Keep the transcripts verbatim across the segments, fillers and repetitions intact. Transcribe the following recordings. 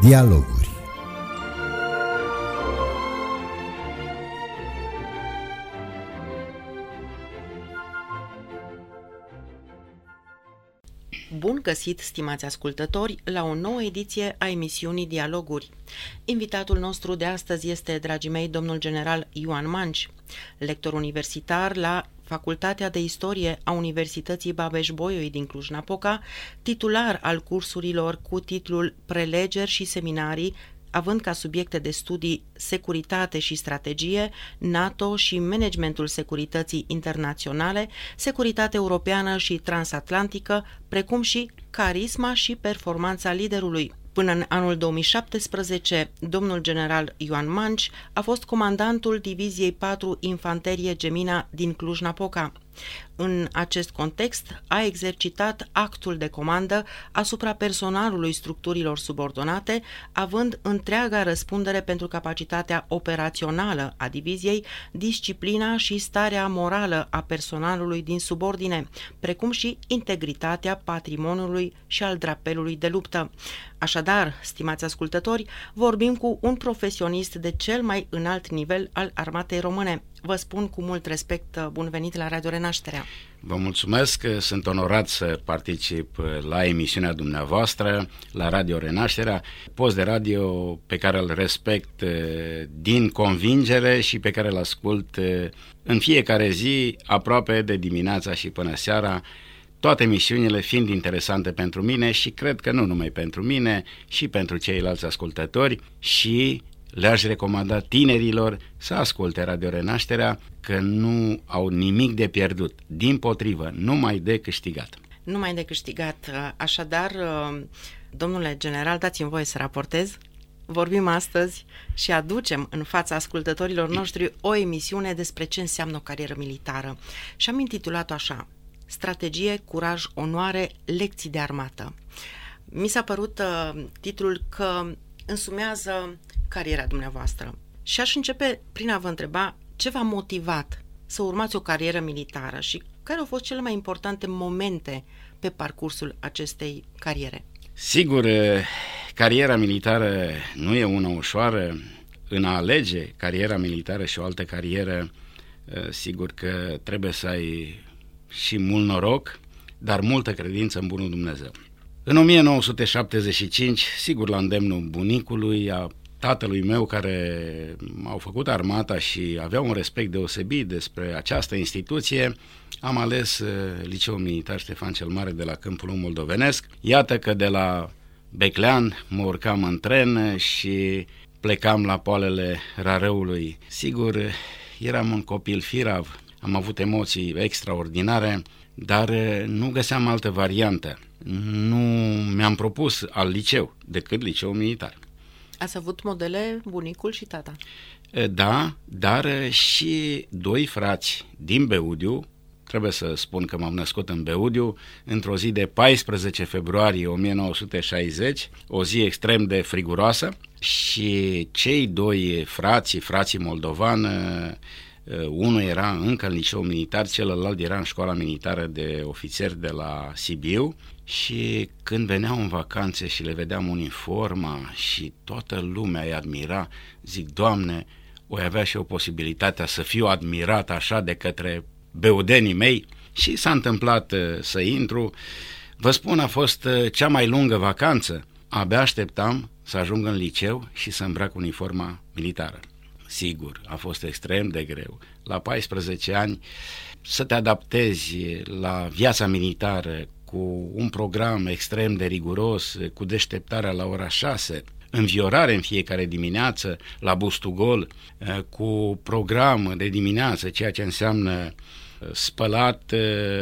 Dialoguri. Bun găsit, stimați ascultători, la o nouă ediție a emisiunii Dialoguri. Invitatul nostru de astăzi este, dragii mei, domnul general Ioan Manci, lector universitar la Facultatea de Istorie a Universității Babeș-Bolyai din Cluj-Napoca, titular al cursurilor cu titlul Prelegeri și seminarii, având ca subiecte de studii securitate și strategie, NATO și managementul securității internaționale, securitate europeană și transatlantică, precum și carisma și performanța liderului. Până în anul două mii șaptesprezece, domnul general Ioan Manci a fost comandantul Diviziei patru Infanterie Gemina din Cluj-Napoca. În acest context, a exercitat actul de comandă asupra personalului structurilor subordonate, având întreaga răspundere pentru capacitatea operațională a diviziei, disciplina și starea morală a personalului din subordine, precum și integritatea patrimoniului și al drapelului de luptă. Așadar, stimați ascultători, vorbim cu un profesionist de cel mai înalt nivel al armatei române. Vă spun cu mult respect, bun venit la Radio Renașterea. Vă mulțumesc, sunt onorat să particip la emisiunea dumneavoastră, la Radio Renașterea, post de radio pe care îl respect din convingere și pe care îl ascult în fiecare zi, aproape de dimineața și până seara, toate emisiunile fiind interesante pentru mine și cred că nu numai pentru mine, și pentru ceilalți ascultători, și le-aș recomanda tinerilor să asculte Radio Renașterea, că nu au nimic de pierdut, dimpotrivă, numai de câștigat. Numai de câștigat. Așadar, domnule general, dați-mi voie să raportez. Vorbim astăzi și aducem în fața ascultătorilor noștri o emisiune despre ce înseamnă o carieră militară. Și am intitulat-o așa: Strategie, curaj, onoare, lecții de armată. Mi s-a părut uh, titlul că însumează cariera dumneavoastră. Și aș începe prin a vă întreba ce v-a motivat să urmați o carieră militară și care au fost cele mai importante momente pe parcursul acestei cariere. Sigur, cariera militară nu e una ușoară. În a alege cariera militară și o altă carieră, sigur că trebuie să ai și mult noroc, dar multă credință în bunul Dumnezeu. În o mie nouă sute șaptezeci și cinci, sigur la îndemnul bunicului, a tatălui meu, care au făcut armata și aveau un respect deosebit despre această instituție, am ales Liceul Militar Ștefan cel Mare de la Câmpul Lung Moldovenesc. Iată că de la Beclean mă urcam în tren și plecam la poalele Rarăului. Sigur, eram un copil firav, am avut emoții extraordinare, dar nu găseam altă variantă. Nu mi-am propus alt liceu decât Liceul Militar. Ați avut modele bunicul și tata? Da, dar și doi frați din Beudiu. Trebuie să spun că m-am născut în Beudiu într-o zi de paisprezece februarie o mie nouă sute șaizeci, o zi extrem de friguroasă, și cei doi frați, frații moldovan, unul era încă în Liceul Militar, celălalt era în Școala Militară de Ofițeri de la Sibiu, și când veneau în vacanțe și le vedeam uniforma și toată lumea îi admira, zic, Doamne, oi avea și eu posibilitatea să fiu admirat așa de către beudenii mei. Și s-a întâmplat să intru. Vă spun, a fost cea mai lungă vacanță. Abia așteptam să ajung în liceu și să îmbrac uniforma militară. Sigur, a fost extrem de greu. La paisprezece ani să te adaptezi la viața militară cu un program extrem de riguros, cu deșteptarea la ora șase, înviorare în fiecare dimineață la Bustugol, cu program de dimineață, ceea ce înseamnă spălat,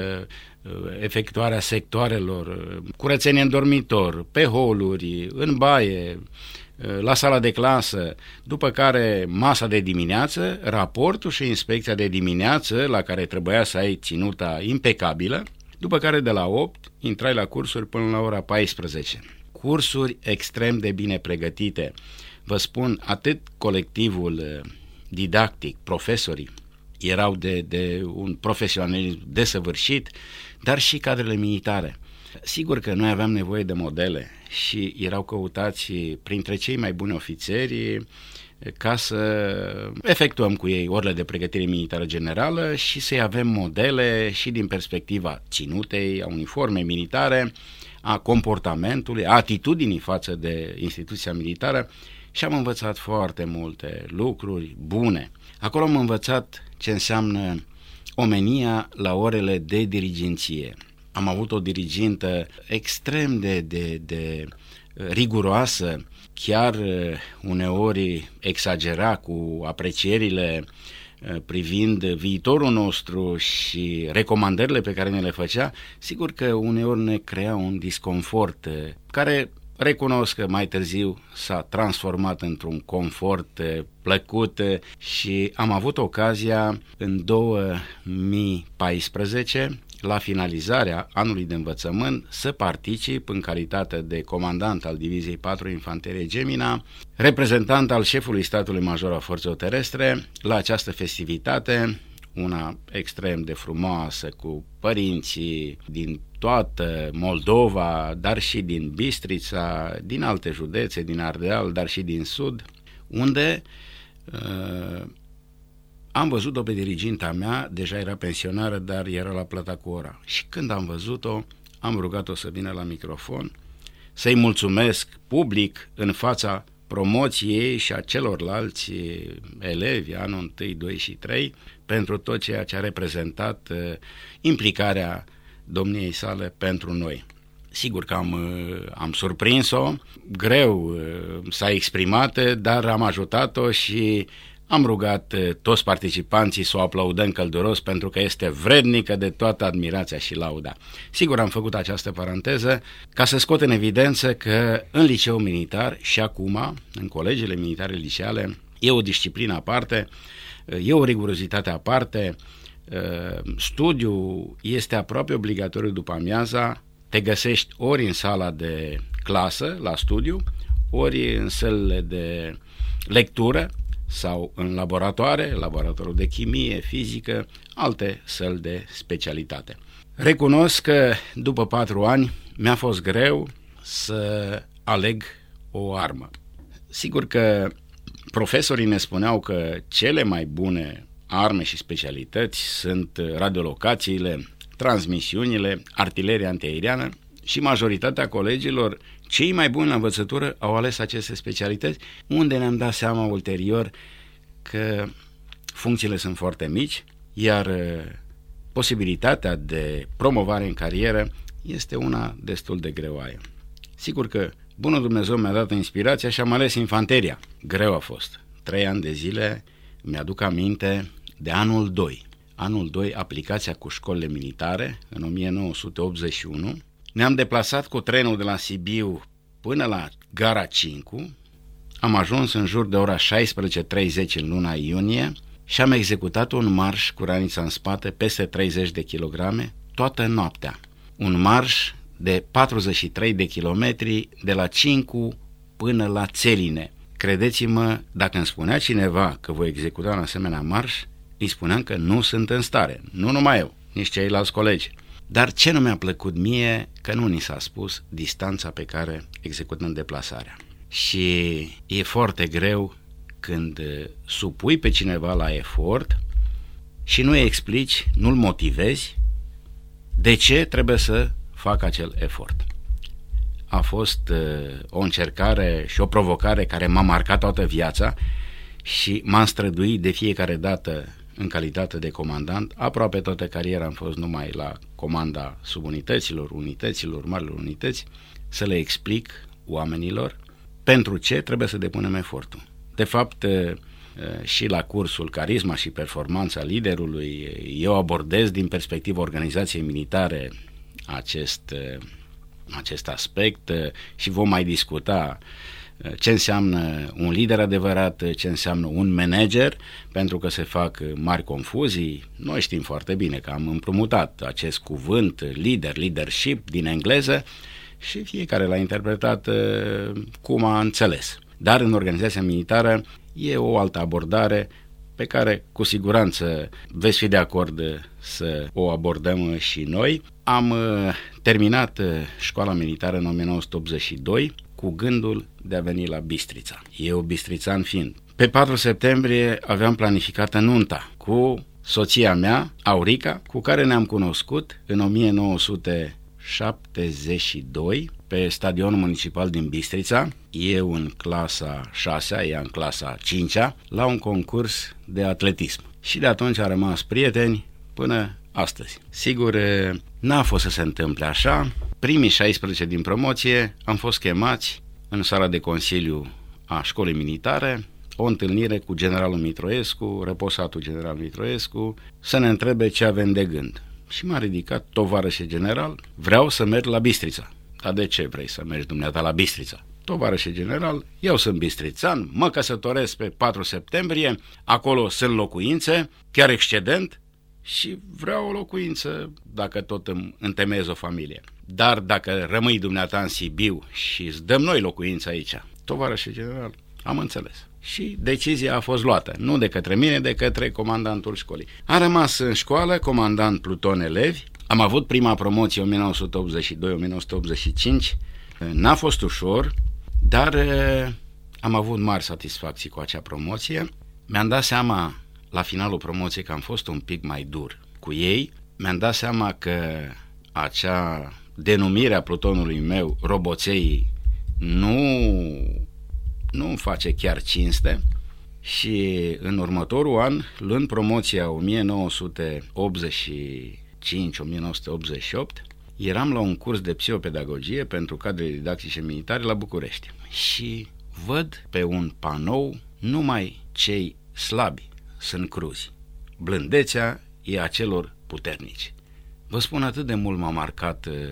efectuarea sectoarelor, curățenie în dormitor, pe holuri, în baie, la sala de clasă, după care masa de dimineață, raportul și inspecția de dimineață, la care trebuia să ai ținuta impecabilă, după care de la opt intrai la cursuri până la ora paisprezece. Cursuri extrem de bine pregătite. Vă spun, atât colectivul didactic, profesorii, erau de, de un profesionalism desăvârșit, dar și cadrele militare. Sigur că noi aveam nevoie de modele și erau căutați printre cei mai buni ofițeri ca să efectuăm cu ei orele de pregătire militară generală și să-i avem modele și din perspectiva ținutei, a uniformei militare, a comportamentului, a atitudinii față de instituția militară și am învățat foarte multe lucruri bune. Acolo am învățat ce înseamnă omenia la orele de dirigenție. Am avut o dirigintă extrem de, de, de riguroasă, chiar uneori exagera cu aprecierile privind viitorul nostru și recomandările pe care ne le făcea. Sigur că uneori ne crea un disconfort care, recunosc că mai târziu s-a transformat într-un confort plăcut și am avut ocazia în două mii paisprezece, la finalizarea anului de învățământ, să particip în calitate de comandant al Diviziei patru Infanterie Gemina, reprezentant al șefului statului major a forțelor terestre, la această festivitate, una extrem de frumoasă, cu părinții din toată Moldova, dar și din Bistrița, din alte județe, din Ardeal, dar și din Sud, unde uh, am văzut-o pe diriginta mea, deja era pensionară, dar era la plata cu ora. Și când am văzut-o, am rugat-o să vină la microfon, să-i mulțumesc public în fața promoției și a celorlalți elevi, anul unu, doi și trei, pentru tot ceea ce a reprezentat uh, implicarea domniei sale pentru noi. Sigur că am, am surprins-o, greu s-a exprimat, dar am ajutat-o și am rugat toți participanții să o aplaudăm călduros pentru că este vrednică de toată admirația și lauda. Sigur, am făcut această paranteză ca să scot în evidență că în liceu militar și acum, în colegiile militare liceale, e o disciplină aparte, e o rigurozitate aparte, studiul este aproape obligatoriu după amiaza, te găsești ori în sala de clasă, la studiu, ori în sălile de lectură sau în laboratoare, laboratorul de chimie, fizică, alte săli de specialitate. Recunosc că după patru ani mi-a fost greu să aleg o armă. Sigur că profesorii ne spuneau că cele mai bune arme și specialități sunt radiolocațiile, transmisiunile, artileria antiaeriană și majoritatea colegilor, cei mai buni la învățătură, au ales aceste specialități, unde ne-am dat seama ulterior că funcțiile sunt foarte mici, iar posibilitatea de promovare în carieră este una destul de greoaie. Sigur că bunul Dumnezeu mi-a dat inspirația și am ales infanteria. Greu a fost. Trei ani de zile mi-aduc aminte de anul doi. Anul doi, aplicația cu școlile militare, în o mie nouă sute optzeci și unu. Ne-am deplasat cu trenul de la Sibiu până la Gara Cincu. Am ajuns în jur de ora șaisprezece treizeci în luna iunie și am executat un marș cu ranița în spate, peste treizeci de kilograme, toată noaptea. Un marș de patruzeci și trei de kilometri de la Cincu până la Țeline. Credeți-mă, dacă îmi spunea cineva că voi executa un asemenea marș, îi spuneam că nu sunt în stare, nu numai eu, nici ceilalți colegi. Dar ce nu mi-a plăcut mie, că nu ni s-a spus distanța pe care executăm deplasarea. Și e foarte greu când supui pe cineva la efort și nu îi explici, nu-l motivezi de ce trebuie să facă acel efort. A fost uh, o încercare și o provocare care m-a marcat toată viața și m-am străduit de fiecare dată în calitate de comandant. Aproape toată cariera am fost numai la comanda subunităților, unităților, marilor unități, să le explic oamenilor pentru ce trebuie să depunem efortul. De fapt, și la cursul Carisma și Performanța Liderului, eu abordez din perspectiva organizației militare acest, acest aspect și vom mai discuta ce înseamnă un lider adevărat, ce înseamnă un manager, pentru că se fac mari confuzii. Noi știm foarte bine că am împrumutat acest cuvânt lider, leadership din engleză și fiecare l-a interpretat cum a înțeles. Dar în organizația militară e o altă abordare pe care cu siguranță veți fi de acord să o abordăm și noi. am terminat școala militară în o mie nouă sute optzeci și doi cu gândul de a veni la Bistrița. Eu bistrițan fiind. Pe patru septembrie aveam planificată nunta cu soția mea, Aurica, cu care ne-am cunoscut în o mie nouă sute șaptezeci și doi pe stadionul municipal din Bistrița, eu în clasa șasea, ea în clasa cincea, la un concurs de atletism. Și de atunci am rămas prieteni până astăzi. Sigur, n-a fost să se întâmple așa. Primii șaisprezece din promoție am fost chemați în sala de consiliu a școlii militare, o întâlnire cu generalul Mitroescu, reposatul general Mitroescu, să ne întrebe ce avem de gând. Și m-a ridicat: tovarășe general, vreau să merg la Bistrița. Dar de ce vrei să mergi dumneata la Bistrița? Tovarășe general, eu sunt bistrițan, mă căsătoresc pe patru septembrie, acolo sunt locuințe, chiar excedent, și vreau o locuință dacă tot îmi întemeiez o familie. Dar dacă rămâi dumneata în Sibiu și îți dăm noi locuință aici, tovarășe general, am înțeles. Și decizia a fost luată, nu de către mine, de către comandantul școlii. Am rămas în școală, comandant pluton elevi, am avut prima promoție o mie nouă sute optzeci și doi - o mie nouă sute optzeci și cinci, n-a fost ușor, dar am avut mari satisfacții cu acea promoție. Mi-am dat seama la finalul promoției că am fost un pic mai dur cu ei, mi-am dat seama că acea denumire a plutonului meu, roboței, nu, nu îmi face chiar cinste. Și în următorul an, luând promoția o mie nouă sute optzeci și cinci - o mie nouă sute optzeci și opt, eram la un curs de psihopedagogie pentru cadre didactice militare la București și văd pe un panou: numai cei slabi sunt cruzi, blândețea e a celor puternici. Vă spun, atât de mult m-a marcat uh,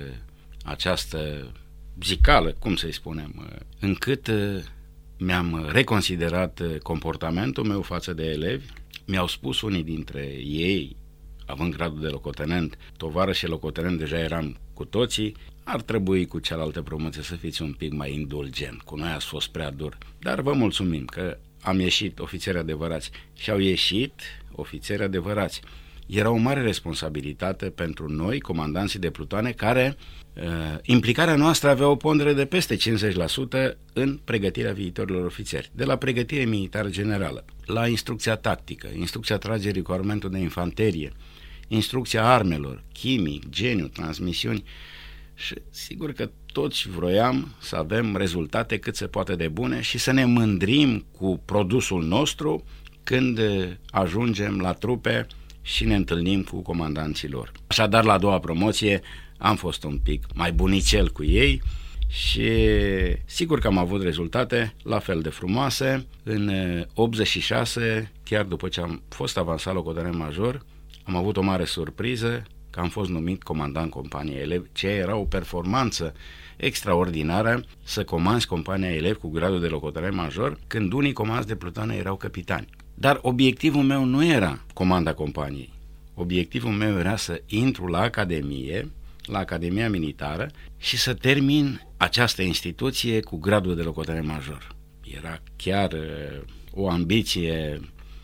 această zicală, cum să-i spunem, uh, încât uh, mi-am reconsiderat uh, comportamentul meu față de elevi. Mi-au spus unii dintre ei, având gradul de locotenent, tovarășe locotenent, deja eram cu toții, ar trebui cu cealaltă promoție să fiți un pic mai indulgent, cu noi ați fost prea dur, dar vă mulțumim că am ieșit ofițeri adevărați. Și au ieșit ofițeri adevărați. Era o mare responsabilitate pentru noi, comandanții de plutoane, care uh, implicarea noastră avea o pondere de peste cincizeci la sută în pregătirea viitorilor ofițeri, de la pregătire militară generală, la instrucția tactică, instrucția tragerii cu armamentul de infanterie, instrucția armelor, chimic, geniu, transmisiuni. Și sigur că toți vroiam să avem rezultate cât se poate de bune și să ne mândrim cu produsul nostru când ajungem la trupe și ne întâlnim cu comandanții lor. Așadar, la a doua promoție am fost un pic mai bunicel cu ei și sigur că am avut rezultate la fel de frumoase. În optzeci și șase, chiar după ce am fost avansat locotenent major, am avut o mare surpriză că am fost numit comandant companiei elevi, ce era o performanță extraordinară să comanzi compania elevi cu gradul de locotenent major, când unii comanzi de plutoane erau capitani. Dar obiectivul meu nu era comanda companiei. Obiectivul meu era să intru la Academie, la Academia Militară, și să termin această instituție cu gradul de locotenent major. Era chiar uh, o ambiție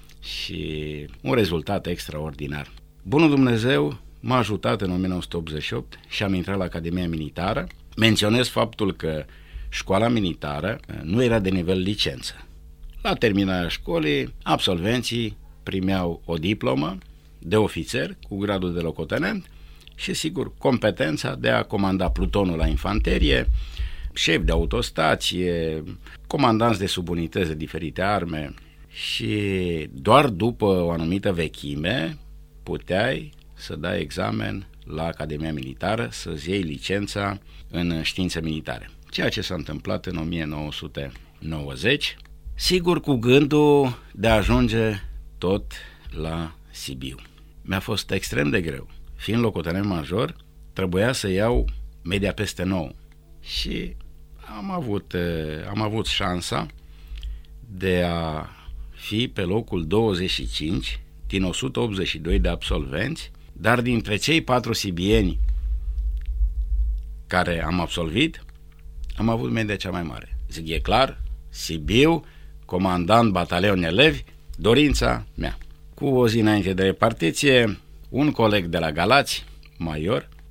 și un rezultat extraordinar. Bunul Dumnezeu m-a ajutat în o mie nouă sute optzeci și opt și am intrat la Academia Militară. Menționez faptul că școala militară nu era de nivel licență. La terminarea școlii, absolvenții primeau o diplomă de ofițer cu gradul de locotenent și, sigur, competența de a comanda plutonul la infanterie, șef de autostație, comandanți de subunități de diferite arme, și doar după o anumită vechime puteai să dai examen la Academia Militară, să-ți iei licența în științe militare. Ceea ce s-a întâmplat în o mie nouă sute nouăzeci, sigur cu gândul de a ajunge tot la Sibiu. Mi-a fost extrem de greu. Fiind locotenent major, trebuia să iau media peste nouă și am avut, am avut șansa de a fi pe locul douăzeci și cinci din o sută optzeci și doi de absolvenți, dar dintre cei patru sibieni care am absolvit, am avut media cea mai mare. Zic, e clar, Sibiu, comandant batalion elevi, dorința mea. Cu o zi înainte de repartiție, un coleg de la Galați, major,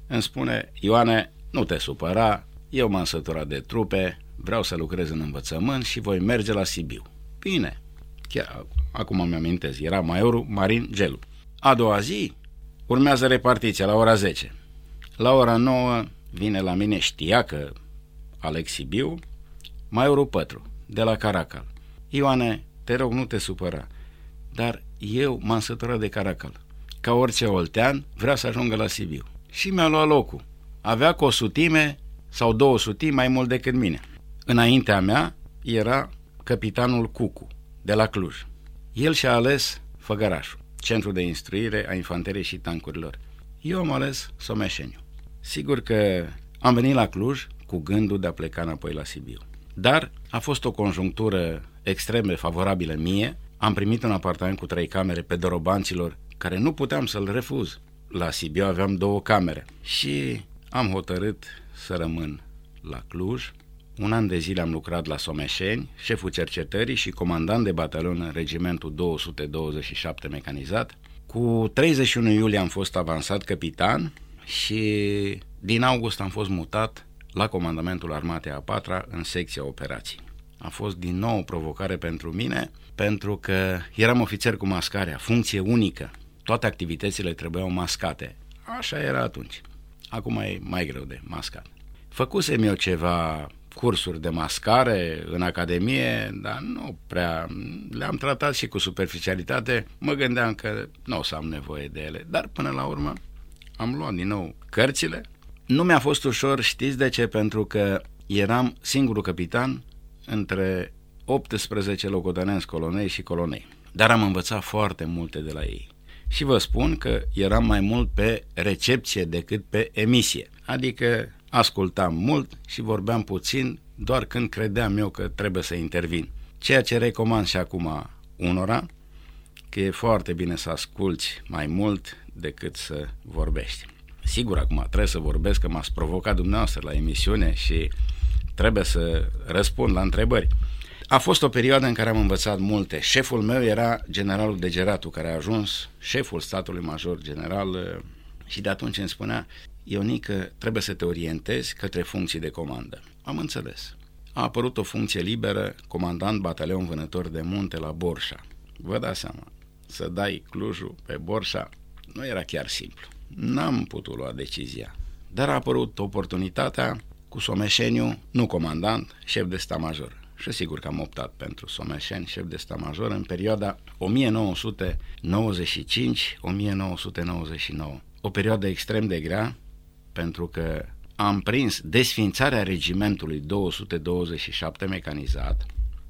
îmi spune: Ioane, nu te supăra, eu m-am săturat de trupe, vreau să lucrez în învățământ și voi merge la Sibiu. Bine, chiar acum îmi amintesc, era majorul Marin Gelu. A doua zi urmează repartiția la ora zece. La ora nouă vine la mine, știa că aleg Sibiu, majorul Pătru, de la Caracal. Ioane, te rog, nu te supăra, dar eu m-am săturat de Caracal. Ca orice oltean, vrea să ajungă la Sibiu. Și mi-a luat locul. Avea cu o sutime sau două sutimi mai mult decât mine. Înaintea mea era capitanul Cucu, de la Cluj. El și-a ales Făgărașul, centrul de instruire a infanteriei și tancurilor. Eu am ales Someșeniu. Sigur că am venit la Cluj cu gândul de a pleca înapoi la Sibiu. Dar a fost o conjunctură extrem de favorabilă mie. Am primit un apartament cu trei camere pe Dorobanților, care nu puteam să-l refuz. La Sibiu aveam două camere și am hotărât să rămân la Cluj. Un an de zile am lucrat la Someșeni, șeful cercetării și comandant de batalion în regimentul două sute douăzeci și șapte mecanizat. Cu treizeci și unu iulie am fost avansat capitan și din august am fost mutat la comandamentul Armatei a patra în secția operații. A fost din nou o provocare pentru mine, pentru că eram ofițer cu mascarea, funcție unică. Toate activitățile trebuiau mascate. Așa era atunci. Acum e mai greu de mascat. Făcusem eu ceva cursuri de mascare în academie, dar nu prea, le-am tratat și cu superficialitate. Mă gândeam că nu o să am nevoie de ele, dar până la urmă am luat din nou cărțile. Nu mi-a fost ușor, știți de ce? Pentru că eram singurul capitan între optsprezece locotenenți colonei și colonei. Dar am învățat foarte multe de la ei. Și vă spun că eram mai mult pe recepție decât pe emisie. Adică ascultam mult și vorbeam puțin doar când credeam eu că trebuie să intervin. Ceea ce recomand și acum unora, că e foarte bine să asculți mai mult decât să vorbești. Sigur, acum trebuie să vorbesc, că m-ați provocat dumneavoastră la emisiune și trebuie să răspund la întrebări. A fost o perioadă în care am învățat multe. Șeful meu era generalul Degeratu, care a ajuns șeful statului major general și de atunci îmi spunea: Ionică, trebuie să te orientezi către funcții de comandă. Am înțeles. A apărut o funcție liberă, comandant batalion vânător de munte la Borșa. Vă dați seama, să dai Clujul pe Borșa nu era chiar simplu. N-am putut lua decizia, dar a apărut oportunitatea cu Someșeniu, nu comandant, șef de stat major. Și sigur că am optat pentru Someșeni, șef de stat major, în perioada o mie nouă sute nouăzeci și cinci - o mie nouă sute nouăzeci și nouă. O perioadă extrem de grea, pentru că am prins desființarea regimentului două sute douăzeci și șapte mecanizat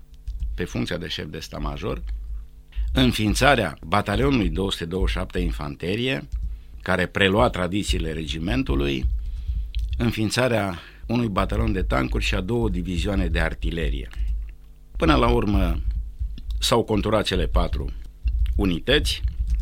pe funcția de șef de stat major, înființarea batalionului două sute douăzeci și șapte infanterie, care prelua tradițiile regimentului, înființarea unui batalion de tancuri și a două divizioane de artilerie. Până la urmă s-au conturat cele patru unități,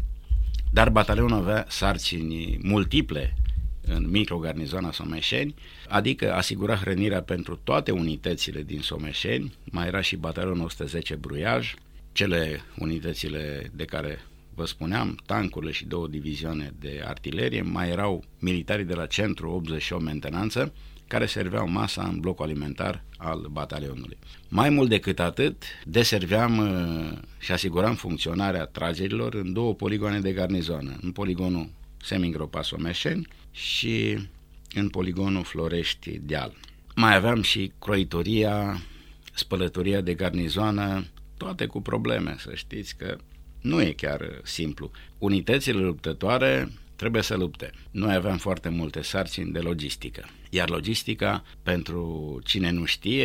dar batalionul avea sarcini multiple în microgarnizoana Someșeni, adică asigura hrănirea pentru toate unitățile din Someșeni. Mai era și batalionul o sută zece Bruiaj, cele unitățile de care vă spuneam, tancurile și două divizioane de artilerie. Mai erau militarii de la Centru optzeci și opt Mentenanță, care serveau masa în blocul alimentar al batalionului. Mai mult decât atât, deserveam și asiguram funcționarea tragerilor în două poligoane de garnizoană, în poligonul Semingropa Someșeni și în poligonul Florești Deal. Mai aveam și croitoria, spălătoria de garnizoană, toate cu probleme, să știți că nu e chiar simplu. Unitățile luptătoare trebuie să lupte. Noi aveam foarte multe sarcini de logistică, iar logistica, pentru cine nu știe,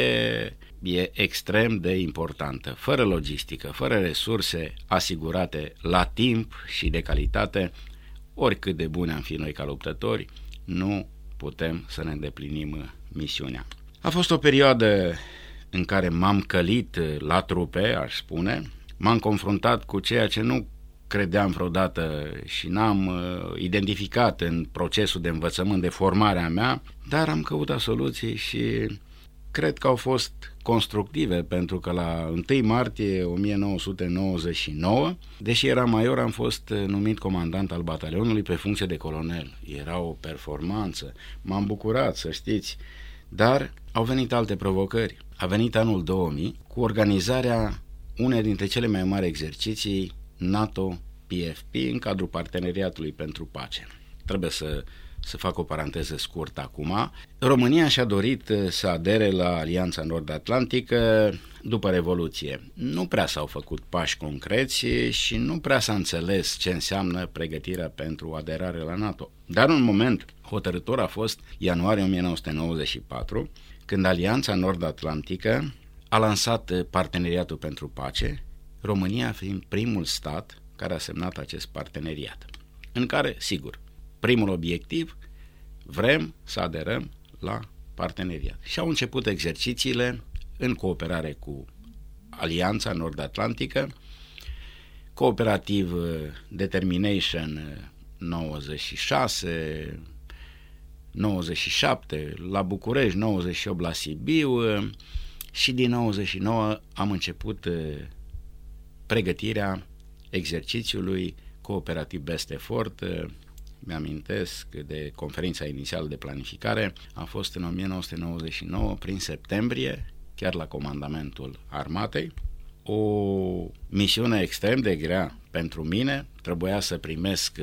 e extrem de importantă. Fără logistică, fără resurse asigurate la timp și de calitate, oricât de buni am fi noi ca luptători, nu putem să ne îndeplinim misiunea. A fost o perioadă în care m-am călit la trupe, aș spune, m-am confruntat cu ceea ce nu credeam vreodată și n-am uh, identificat în procesul de învățământ, de formare a mea, dar am căutat soluții și cred că au fost constructive, pentru că la întâi martie o mie nouă sute nouăzeci și nouă, deși eram major, am fost numit comandant al batalionului pe funcție de colonel. Era o performanță, m-am bucurat, să știți, dar au venit alte provocări. A venit anul două mii cu organizarea unei dintre cele mai mari exerciții NATO P F P în cadrul Parteneriatului pentru Pace. Trebuie să, să fac o paranteză scurtă acum. România și-a dorit să adere la Alianța Nord-Atlantică după Revoluție. Nu prea s-au făcut pași concreți și nu prea s-a înțeles ce înseamnă pregătirea pentru aderare la NATO. Dar un moment hotărâtor a fost ianuarie o mie nouă sute nouăzeci și patru, când Alianța Nord-Atlantică a lansat Parteneriatul pentru Pace, România fiind primul stat care a semnat acest parteneriat, în care, sigur, primul obiectiv, vrem să aderăm la parteneriat. Și au început exercițiile în cooperare cu Alianța Nord-Atlantică, cooperativ Determination nouăzeci și șase, nouăzeci și șapte la București, nouăzeci și opt la Sibiu și din nouăzeci și nouă am început pregătirea exercițiului cooperativ Best Effort. Mi-amintesc de conferința inițială de planificare, a fost în o mie nouă sute nouăzeci și nouă, prin septembrie, chiar la comandamentul armatei. O misiune extrem de grea pentru mine, trebuia să primesc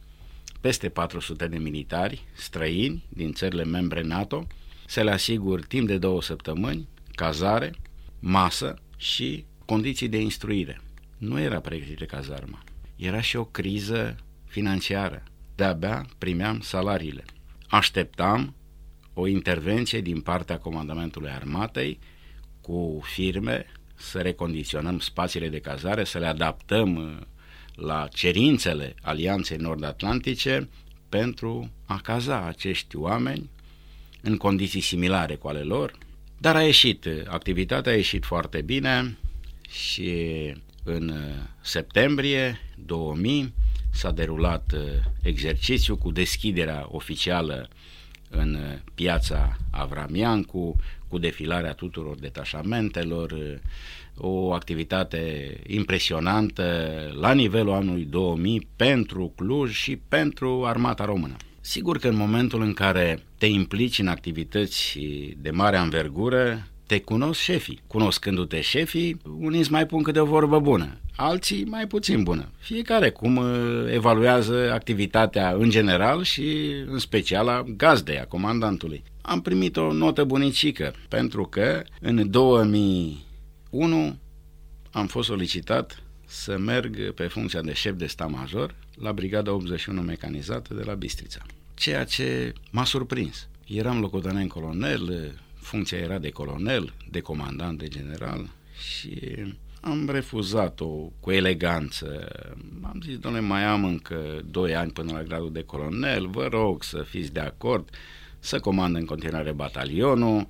peste patru sute de militari străini din țările membre NATO, să le asigur timp de două săptămâni, cazare, masă și condiții de instruire. Nu era pregătită cazarma, era și o criză financiară. De-abia primeam salariile. Așteptam o intervenție din partea comandamentului armatei cu firme să recondiționăm spațiile de cazare, să le adaptăm la cerințele Alianței Nord-Atlantice pentru a caza acești oameni în condiții similare cu ale lor. Dar a ieșit, activitatea a ieșit foarte bine și în septembrie două mii s-a derulat exercițiul cu deschiderea oficială în piața Avramiancu, cu defilarea tuturor detașamentelor, o activitate impresionantă la nivelul anului două mii pentru Cluj și pentru Armata Română. Sigur că în momentul în care te implici în activități de mare anvergură, te cunosc șefii. Cunoscându-te șefii, unii îți mai pun câte o vorbă bună, alții mai puțin bună. Fiecare cum evaluează activitatea în general și în special a gazdei, a comandantului. Am primit o notă bunicică, pentru că în două mii unu am fost solicitat să merg pe funcția de șef de stat major la Brigada optzeci și unu mecanizată de la Bistrița. Ceea ce m-a surprins. Eram locotenent colonel, funcția era de colonel, de comandant, de general și am refuzat-o cu eleganță. Am zis, domnule, mai am încă doi ani până la gradul de colonel, vă rog să fiți de acord să comand în continuare batalionul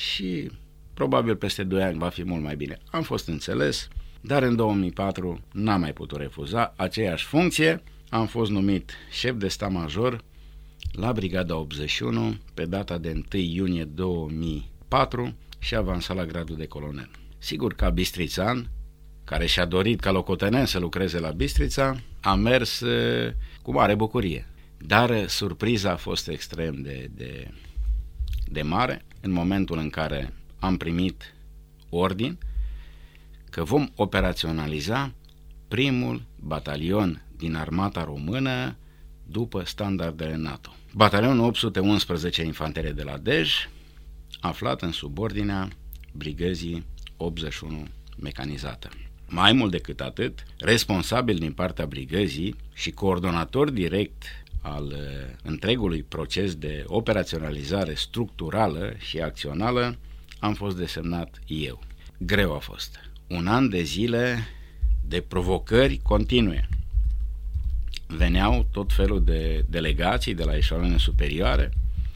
și probabil peste doi ani va fi mult mai bine. Am fost înțeles, dar în două mii patru n-am mai putut refuza aceeași funcție. Am fost numit șef de stat major la Brigada optzeci și unu pe data de întâi iunie două mii patru și avansat la gradul de colonel. Sigur, ca bistrițan, care și-a dorit ca locotenent să lucreze la Bistrița, a mers uh, cu mare bucurie. Dar uh, surpriza a fost extrem de, de, de mare în momentul în care am primit ordin că vom operaționaliza primul batalion din Armata Română după standardele NATO. Batalionul opt sute unsprezece Infanterie de la Dej, aflat în subordinea Brigăzii optzeci și unu mecanizată. Mai mult decât atât, responsabil din partea brigăzii și coordonator direct al uh, întregului proces de operaționalizare structurală și acțională am fost desemnat eu. Greu a fost. Un an de zile de provocări continue. Veneau tot felul de delegații de la eșaloane superioare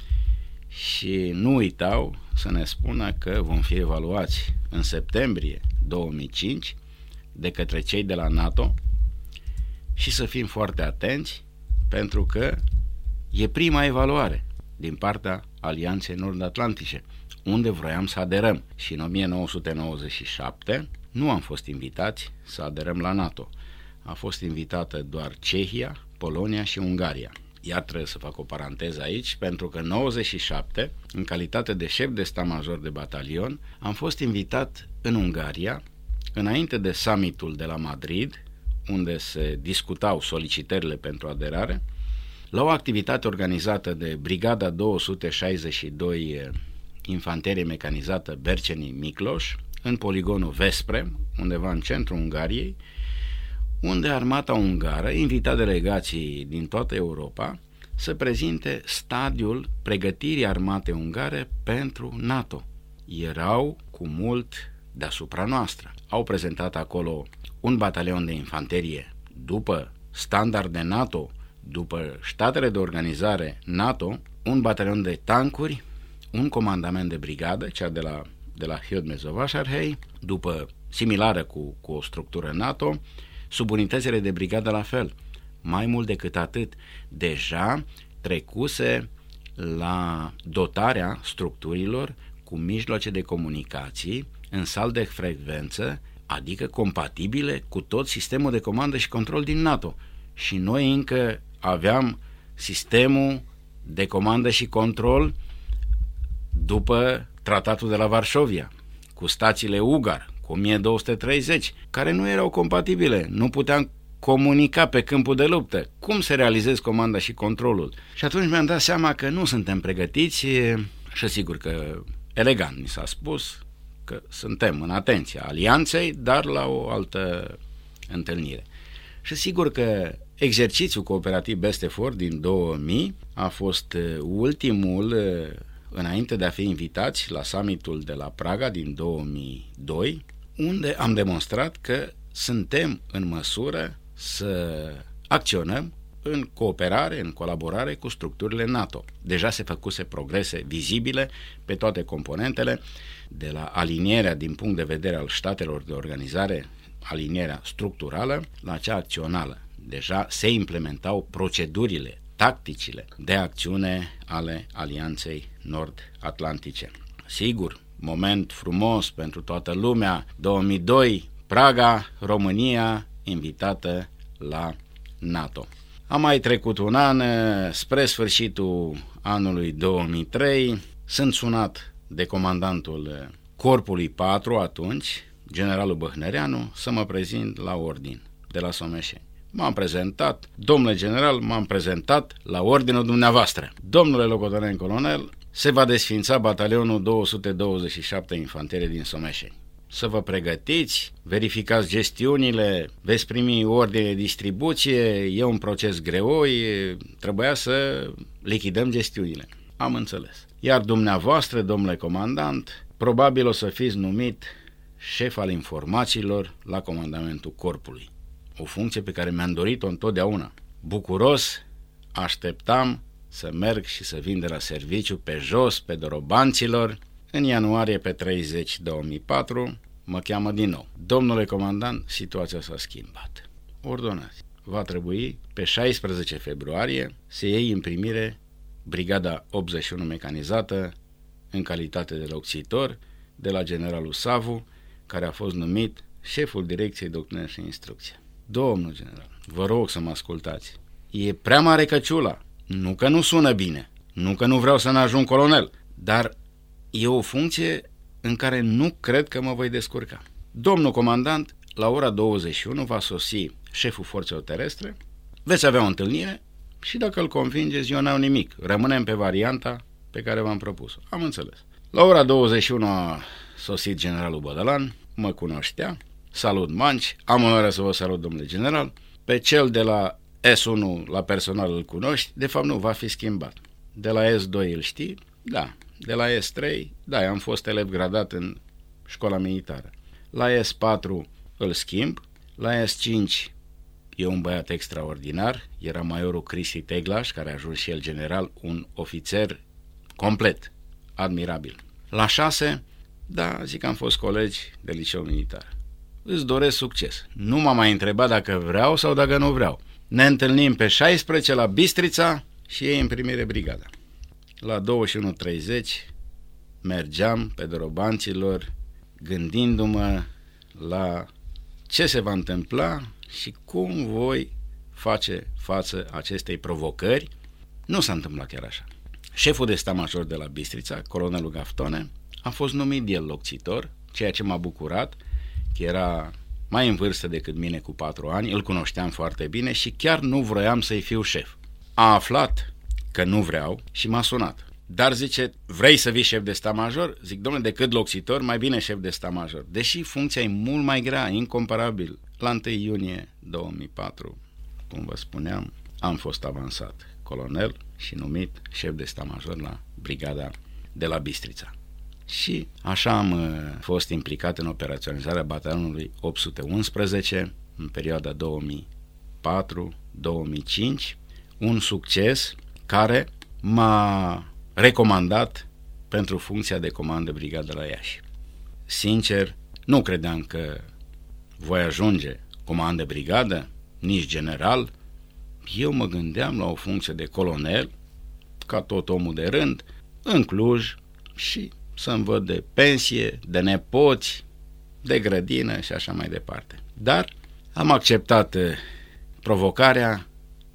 și nu uitau să ne spună că vom fi evaluați în septembrie două mii cinci de către cei de la NATO și să fim foarte atenți pentru că e prima evaluare din partea Alianței Nord-Atlantice. unde vroiam să aderăm. Și în o mie nouă sute nouăzeci și șapte nu am fost invitați să aderăm la NATO. A fost invitată doar Cehia, Polonia și Ungaria. Iar trebuie să fac o paranteză aici, pentru că în nouăzeci și șapte, în calitate de șef de stat-major de batalion, am fost invitat în Ungaria, înainte de summitul de la Madrid, unde se discutau solicitările pentru aderare, la o activitate organizată de Brigada două sute șaizeci și doi Infanterie Mecanizată Berceni Micloș, în poligonul Veszprém, undeva în centrul Ungariei, unde armata ungară invita delegații din toată Europa să prezinte stadiul pregătirii armatei ungare pentru NATO. Erau cu mult deasupra noastră. Au prezentat acolo un batalion de infanterie după standarde NATO, după statele de organizare NATO, un batalion de tancuri, un comandament de brigadă, cea de la, de la Hódmezővásárhely, după similară cu, cu o structură NATO, subunitățile de brigadă la fel. Mai mult decât atât, deja trecuse la dotarea structurilor cu mijloace de comunicații în sal de frecvență, adică compatibile cu tot sistemul de comandă și control din NATO. Și noi încă aveam sistemul de comandă și control după tratatul de la Varșovia, cu stațiile Ugar, cu o mie două sute treizeci, care nu erau compatibile, nu puteam comunica pe câmpul de luptă. Cum se realizeze comanda și controlul? Și atunci mi-am dat seama că nu suntem pregătiți și sigur că elegant mi s-a spus că suntem în atenția alianței, dar la o altă întâlnire. Și sigur că exercițiul cooperativ Best Effort din două mii a fost ultimul înainte de a fi invitați la summitul de la Praga din două mii doi, unde am demonstrat că suntem în măsură să acționăm în cooperare, în colaborare cu structurile NATO. Deja se făcuse progrese vizibile pe toate componentele, de la alinierea din punct de vedere al statelor de organizare, alinierea structurală, la cea acțională. Deja se implementau procedurile, tacticile de acțiune ale Alianței Nord-Atlantice. Sigur, moment frumos pentru toată lumea, două mii doi, Praga, România, invitată la NATO. A mai trecut un an, spre sfârșitul anului două mii trei, sunt sunat de comandantul Corpului patru atunci, generalul Băhnăreanu, să mă prezint la ordin de la Someșeni. M-am prezentat, domnule general, m-am prezentat la ordinul dumneavoastră. Domnule locotenent colonel, se va desființa batalionul două sute douăzeci și șapte Infanterie din Someșeni. Să vă pregătiți, verificați gestiunile, veți primi ordine de distribuție, e un proces greoi, trebuia să lichidăm gestiunile. Am înțeles. Iar dumneavoastră, domnule comandant, probabil o să fiți numit șef al informațiilor la comandamentul corpului. O funcție pe care mi-am dorit-o întotdeauna. Bucuros, așteptam să merg și să vin de la serviciu pe jos, pe dorobanților. În ianuarie pe treizeci două mii patru mă cheamă din nou. Domnule comandant, situația s-a schimbat. Ordonați. Va trebui pe șaisprezece februarie să iei în primire Brigada optzeci și unu mecanizată în calitate de locțitor de la generalul Savu, care a fost numit șeful Direcției Doctrină și Instrucție. Domnul general, vă rog să mă ascultați. E prea mare căciula. Nu că nu sună bine, nu că nu vreau să n-ajung colonel, dar e o funcție în care nu cred că mă voi descurca. Domnul comandant, la ora douăzeci și unu va sosi șeful forțelor terestre, veți avea o întâlnire și dacă îl convingeți, eu n-am nimic. Rămânem pe varianta pe care v-am propus-o. Am înțeles. La ora douăzeci și unu a sosit generalul Bădălan, mă cunoștea, salut Manci, am onoarea să vă salut, domnule general, pe cel de la S unu la personal îl cunoști, de fapt nu, va fi schimbat. De la S doi îl știi? Da. De la S trei, da, am fost elev gradat în școala militară. La S patru îl schimb, la S cinci e un băiat extraordinar, era majorul Cristi Teglaș, care a ajuns și el general, un ofițer complet, admirabil. La șase, da, zic că am fost colegi de liceu militar. Îți doresc succes. Nu m-a mai întrebat dacă vreau sau dacă nu vreau. Ne întâlnim pe șaisprezece la Bistrița și ei în primire brigada. La douăzeci și unu treizeci mergeam pe dorobanților gândindu-mă la ce se va întâmpla și cum voi face față acestei provocări. Nu s-a întâmplat chiar așa. Șeful de stat major de la Bistrița, colonelul Gaftone, a fost numit el locțitor, ceea ce m-a bucurat, că era mai în vârstă decât mine cu patru ani, îl cunoșteam foarte bine și chiar nu vroiam să-i fiu șef. A aflat că nu vreau și m-a sunat. Dar zice, vrei să vii șef de stat major? Zic, domnule, decât locțitor, mai bine șef de stat major. Deși funcția e mult mai grea, incomparabil. La întâi iunie două mii patru, cum vă spuneam, am fost avansat colonel și numit șef de stat major la brigada de la Bistrița. Și așa am uh, fost implicat în operaționalizarea batalionului opt sute unsprezece în perioada două mii patru două mii cinci, un succes care m-a recomandat pentru funcția de comandă brigadă la Iași. Sincer, nu credeam că voi ajunge comandă de brigadă, nici general. Eu mă gândeam la o funcție de colonel, ca tot omul de rând, în Cluj și să-mi văd de pensie, de nepoți, de grădină și așa mai departe. Dar am acceptat provocarea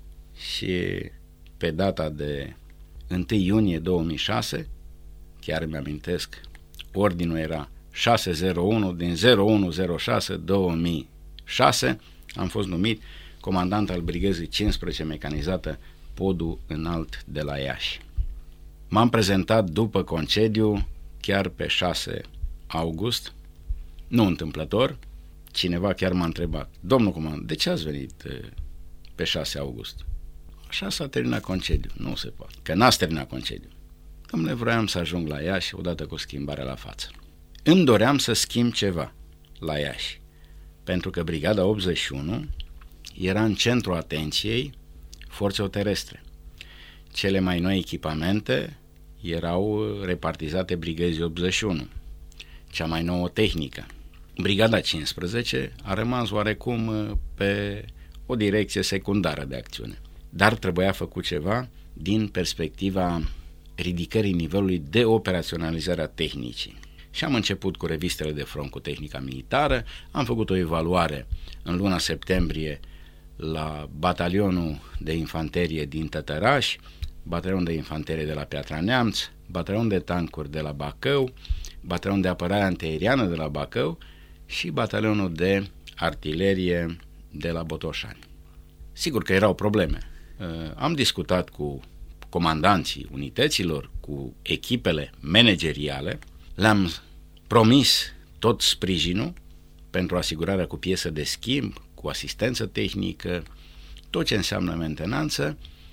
și pe data de întâi iunie două mii șase, chiar îmi amintesc, ordinul era șase zero unu din zero unu zero șase două mii șase, am fost numit comandant al brigăzii cincisprezece mecanizată Podul Înalt de la Iași. M-am prezentat după concediu chiar pe șase august, nu întâmplător, cineva chiar m-a întrebat, domnul comandant, de ce ați venit pe șase august? Așa s-a terminat concediu, nu se poate, că n-ați terminat concediu. Dom'le, vroiam să ajung la Iași odată cu schimbarea la față. Îmi doream să schimb ceva la Iași, pentru că brigada optzeci și unu era în centrul atenției forțelor terestre. Cele mai noi echipamente erau repartizate brigăzii optzeci și unu, cea mai nouă tehnică. Brigada cincisprezece a rămas oarecum pe o direcție secundară de acțiune, dar trebuia făcut ceva din perspectiva ridicării nivelului de operaționalizare a tehnicii. Și am început cu revistele de front cu tehnica militară, am făcut o evaluare în luna septembrie la batalionul de infanterie din Tătăraș, batalionul de infanterie de la Piatra Neamț, batalionul de tancuri de la Bacău, batalionul de apărare antiaeriană de la Bacău și batalionul de artilerie de la Botoșani. Sigur că erau probleme. Am discutat cu comandanții unităților, cu echipele manageriale, le-am promis tot sprijinul pentru asigurarea cu piesă de schimb, cu asistență tehnică, tot ce înseamnă mentenanță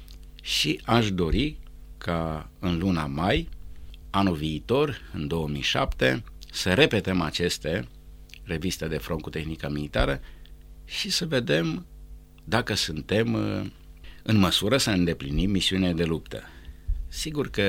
și aș dori ca în luna mai, anul viitor, în două mii șapte, să repetăm aceste reviste de front cu tehnica militară și să vedem dacă suntem în măsură să îndeplinim misiunea de luptă. Sigur că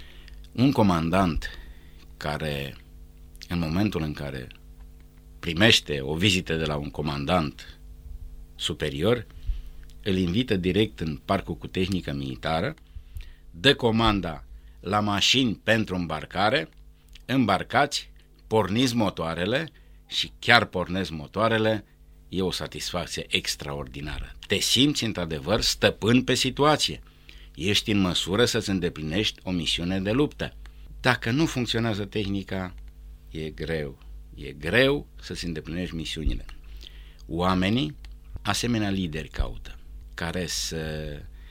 un comandant care, în momentul în care primește o vizită de la un comandant superior, îl invită direct în parcul cu tehnică militară, dă comanda la mașini pentru îmbarcare, îmbarcați, porniți motoarele și chiar pornesc motoarele, e o satisfacție extraordinară. Te simți într-adevăr stăpân pe situație. Ești în măsură să-ți îndeplinești o misiune de luptă. Dacă nu funcționează tehnica, e greu. E greu să-ți îndeplinești misiunile. Oamenii, asemenea lideri caută, care să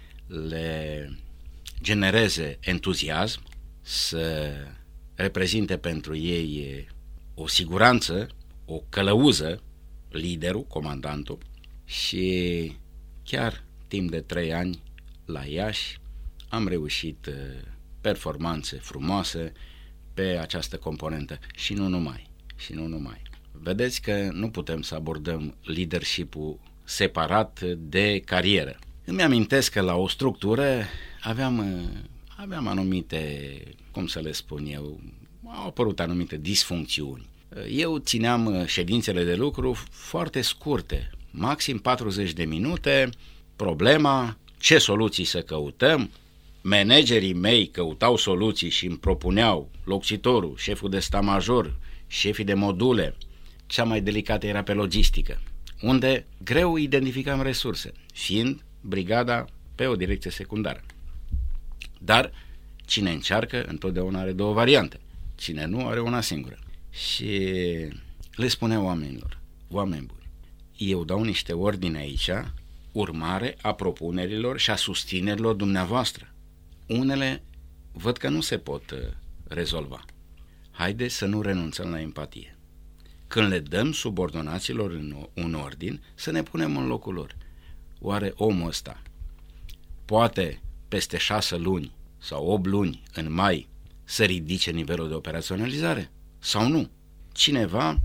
le genereze entuziasm, să reprezinte pentru ei o siguranță, o călăuză, liderul, comandantul, și chiar timp de trei ani la Iași am reușit performanțe frumoase pe această componentă și nu numai, și nu numai. Vedeți că nu putem să abordăm leadership-ul separat de carieră. Îmi amintesc că la o structură aveam, aveam anumite, cum să le spun eu, au apărut anumite disfuncțiuni. Eu țineam ședințele de lucru foarte scurte, maxim patruzeci de minute, problema, ce soluții să căutăm, managerii mei căutau soluții și îmi propuneau locțitorul, șeful de stamajor, șefii de module. Cea mai delicată era pe logistică, unde greu identificam resurse, fiind brigada pe o direcție secundară. Dar cine încearcă întotdeauna are două variante, cine nu are una singură. Și le spunea oamenilor, oameni buni, eu dau niște ordine aici, urmare a propunerilor și a susținerilor dumneavoastră. Unele văd că nu se pot uh, rezolva. Haideți să nu renunțăm la empatie. Când le dăm subordonaților în un ordin, să ne punem în locul lor. Oare omul ăsta poate peste șase luni sau opt luni în mai să ridice nivelul de operaționalizare? Sau nu? Cineva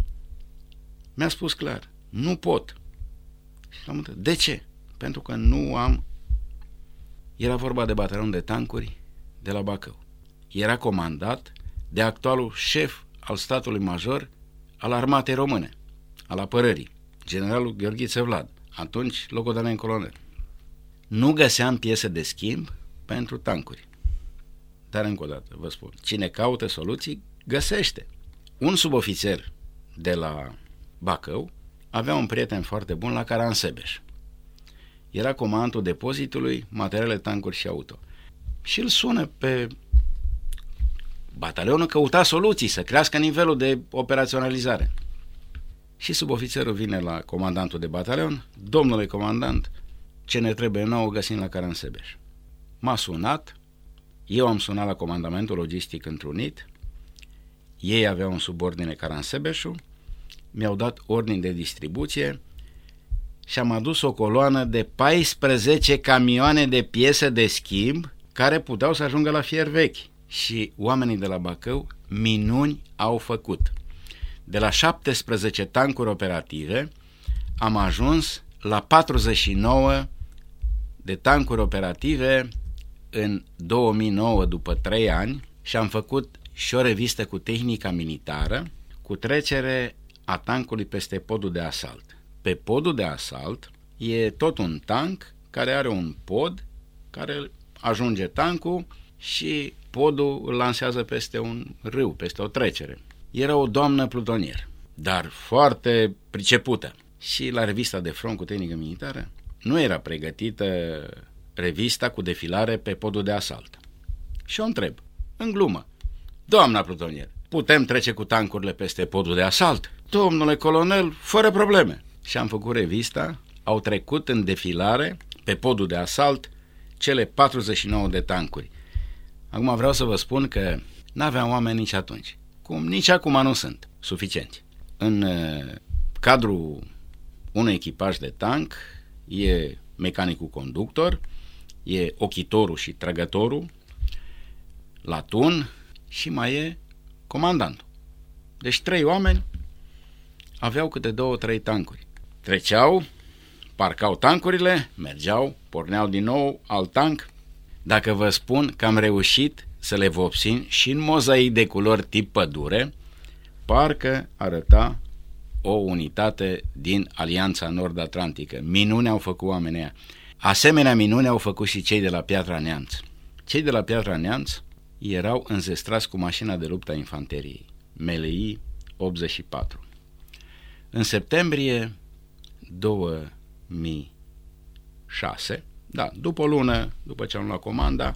mi-a spus clar, nu pot. De ce? Pentru că nu am... Era vorba de batalionul de tancuri de la Bacău. Era comandat de actualul șef al statului major al armatei române, al apărării, generalul Gheorghiță Vlad, atunci locotenent colonel. Nu găseam piese de schimb pentru tancuri. Dar încă o dată vă spun, cine caută soluții, găsește. Un subofițer de la Bacău avea un prieten foarte bun la Caransebeș. Era comandantul depozitului materiale, tancuri și auto. Și îl sună pe batalionul, căuta soluții să crească nivelul de operaționalizare. Și subofițerul vine la comandantul de batalion, domnule comandant, ce ne trebuie nou o găsim la Caransebeș. M-a sunat, eu am sunat la comandamentul logistic întrunit, ei aveau în subordine Caransebeșul, mi-au dat ordini de distribuție și am adus o coloană de paisprezece camioane de piese de schimb care puteau să ajungă la fier vechi. Și oamenii de la Bacău minuni au făcut. De la șaptesprezece tancuri operative am ajuns la patruzeci și nouă de tancuri operative în două mii nouă, după trei ani, și am făcut și o revistă cu tehnica militară, cu trecere a tancului peste podul de asalt. Pe podul de asalt e tot un tank care are un pod care ajunge tancul și podul îl lansează peste un râu, peste o trecere. Era o doamnă plutonier, dar foarte pricepută. Și la revista de front cu tehnică militară nu era pregătită revista cu defilare pe podul de asalt. Și o întreb, în glumă, doamna plutonier, putem trece cu tancurile peste podul de asalt? Domnule colonel, fără probleme. Și am făcut revista, au trecut în defilare pe podul de asalt cele patruzeci și nouă de tancuri. Acum vreau să vă spun că n-aveam oameni nici atunci, cum nici acum nu sunt suficienți. În uh, cadrul unui echipaj de tank e mecanicul conductor, e ochitorul și trăgătorul, latun și mai e comandantul. Deci trei oameni aveau câte două, trei tancuri. Treceau, parcau tancurile, mergeau, porneau din nou alt tank. Dacă vă spun că am reușit să le vopsim și în mozaic de culori tip pădure, parcă arăta o unitate din Alianța Nord-Atlantică. Minune au făcut oamenii aia. Asemenea minune au făcut și cei de la Piatra Neamț. Cei de la Piatra Neamț erau înzestrați cu mașina de luptă a infanteriei, M L I optzeci și patru. În septembrie două mii șase, da, după o lună, după ce am luat comanda,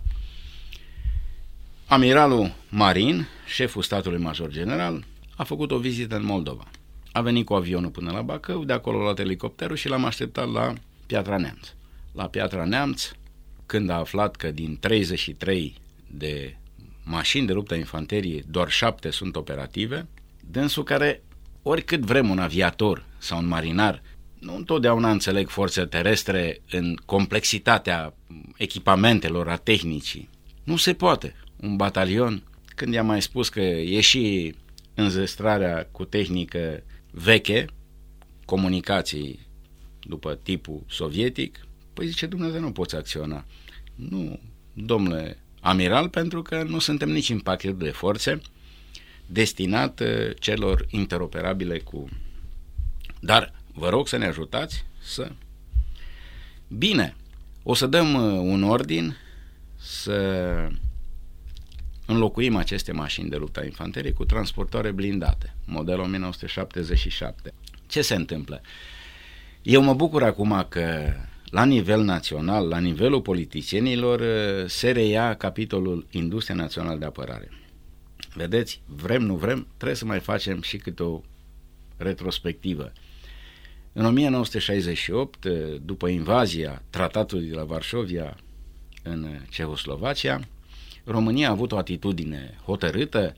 amiralul Marin, șeful statului major general, a făcut o vizită în Moldova. A venit cu avionul până la Bacău, de acolo a luat elicopterul și l-am așteptat la Piatra Neamț. La Piatra Neamț, când a aflat că din treizeci și trei de mașini de luptă a infanteriei, doar șapte sunt operative, dânsul care, oricât vrem un aviator sau un marinar, nu întotdeauna înțeleg forțe terestre în complexitatea echipamentelor, a tehnicii. Nu se poate. Un batalion, când i-am mai spus că e și înzestrarea cu tehnică veche, comunicații după tipul sovietic, păi zice, Dumnezeu, nu poți acționa. Nu, domnule amiral, pentru că nu suntem nici în pachetul de forțe destinat celor interoperabile cu... Dar vă rog să ne ajutați să... Bine, o să dăm un ordin să înlocuim aceste mașini de luptă a infanteriei cu transportoare blindate, modelul o mie nouă sute șaptezeci și șapte. Ce se întâmplă? Eu mă bucur acum că la nivel național, la nivelul politicienilor, se reia capitolul Industria Națională de Apărare. Vedeți, vrem, nu vrem, trebuie să mai facem și câte o retrospectivă. În o mie nouă sute șaizeci și opt, după invazia Tratatului de la Varșovia în Cehoslovacia, România a avut o atitudine hotărâtă,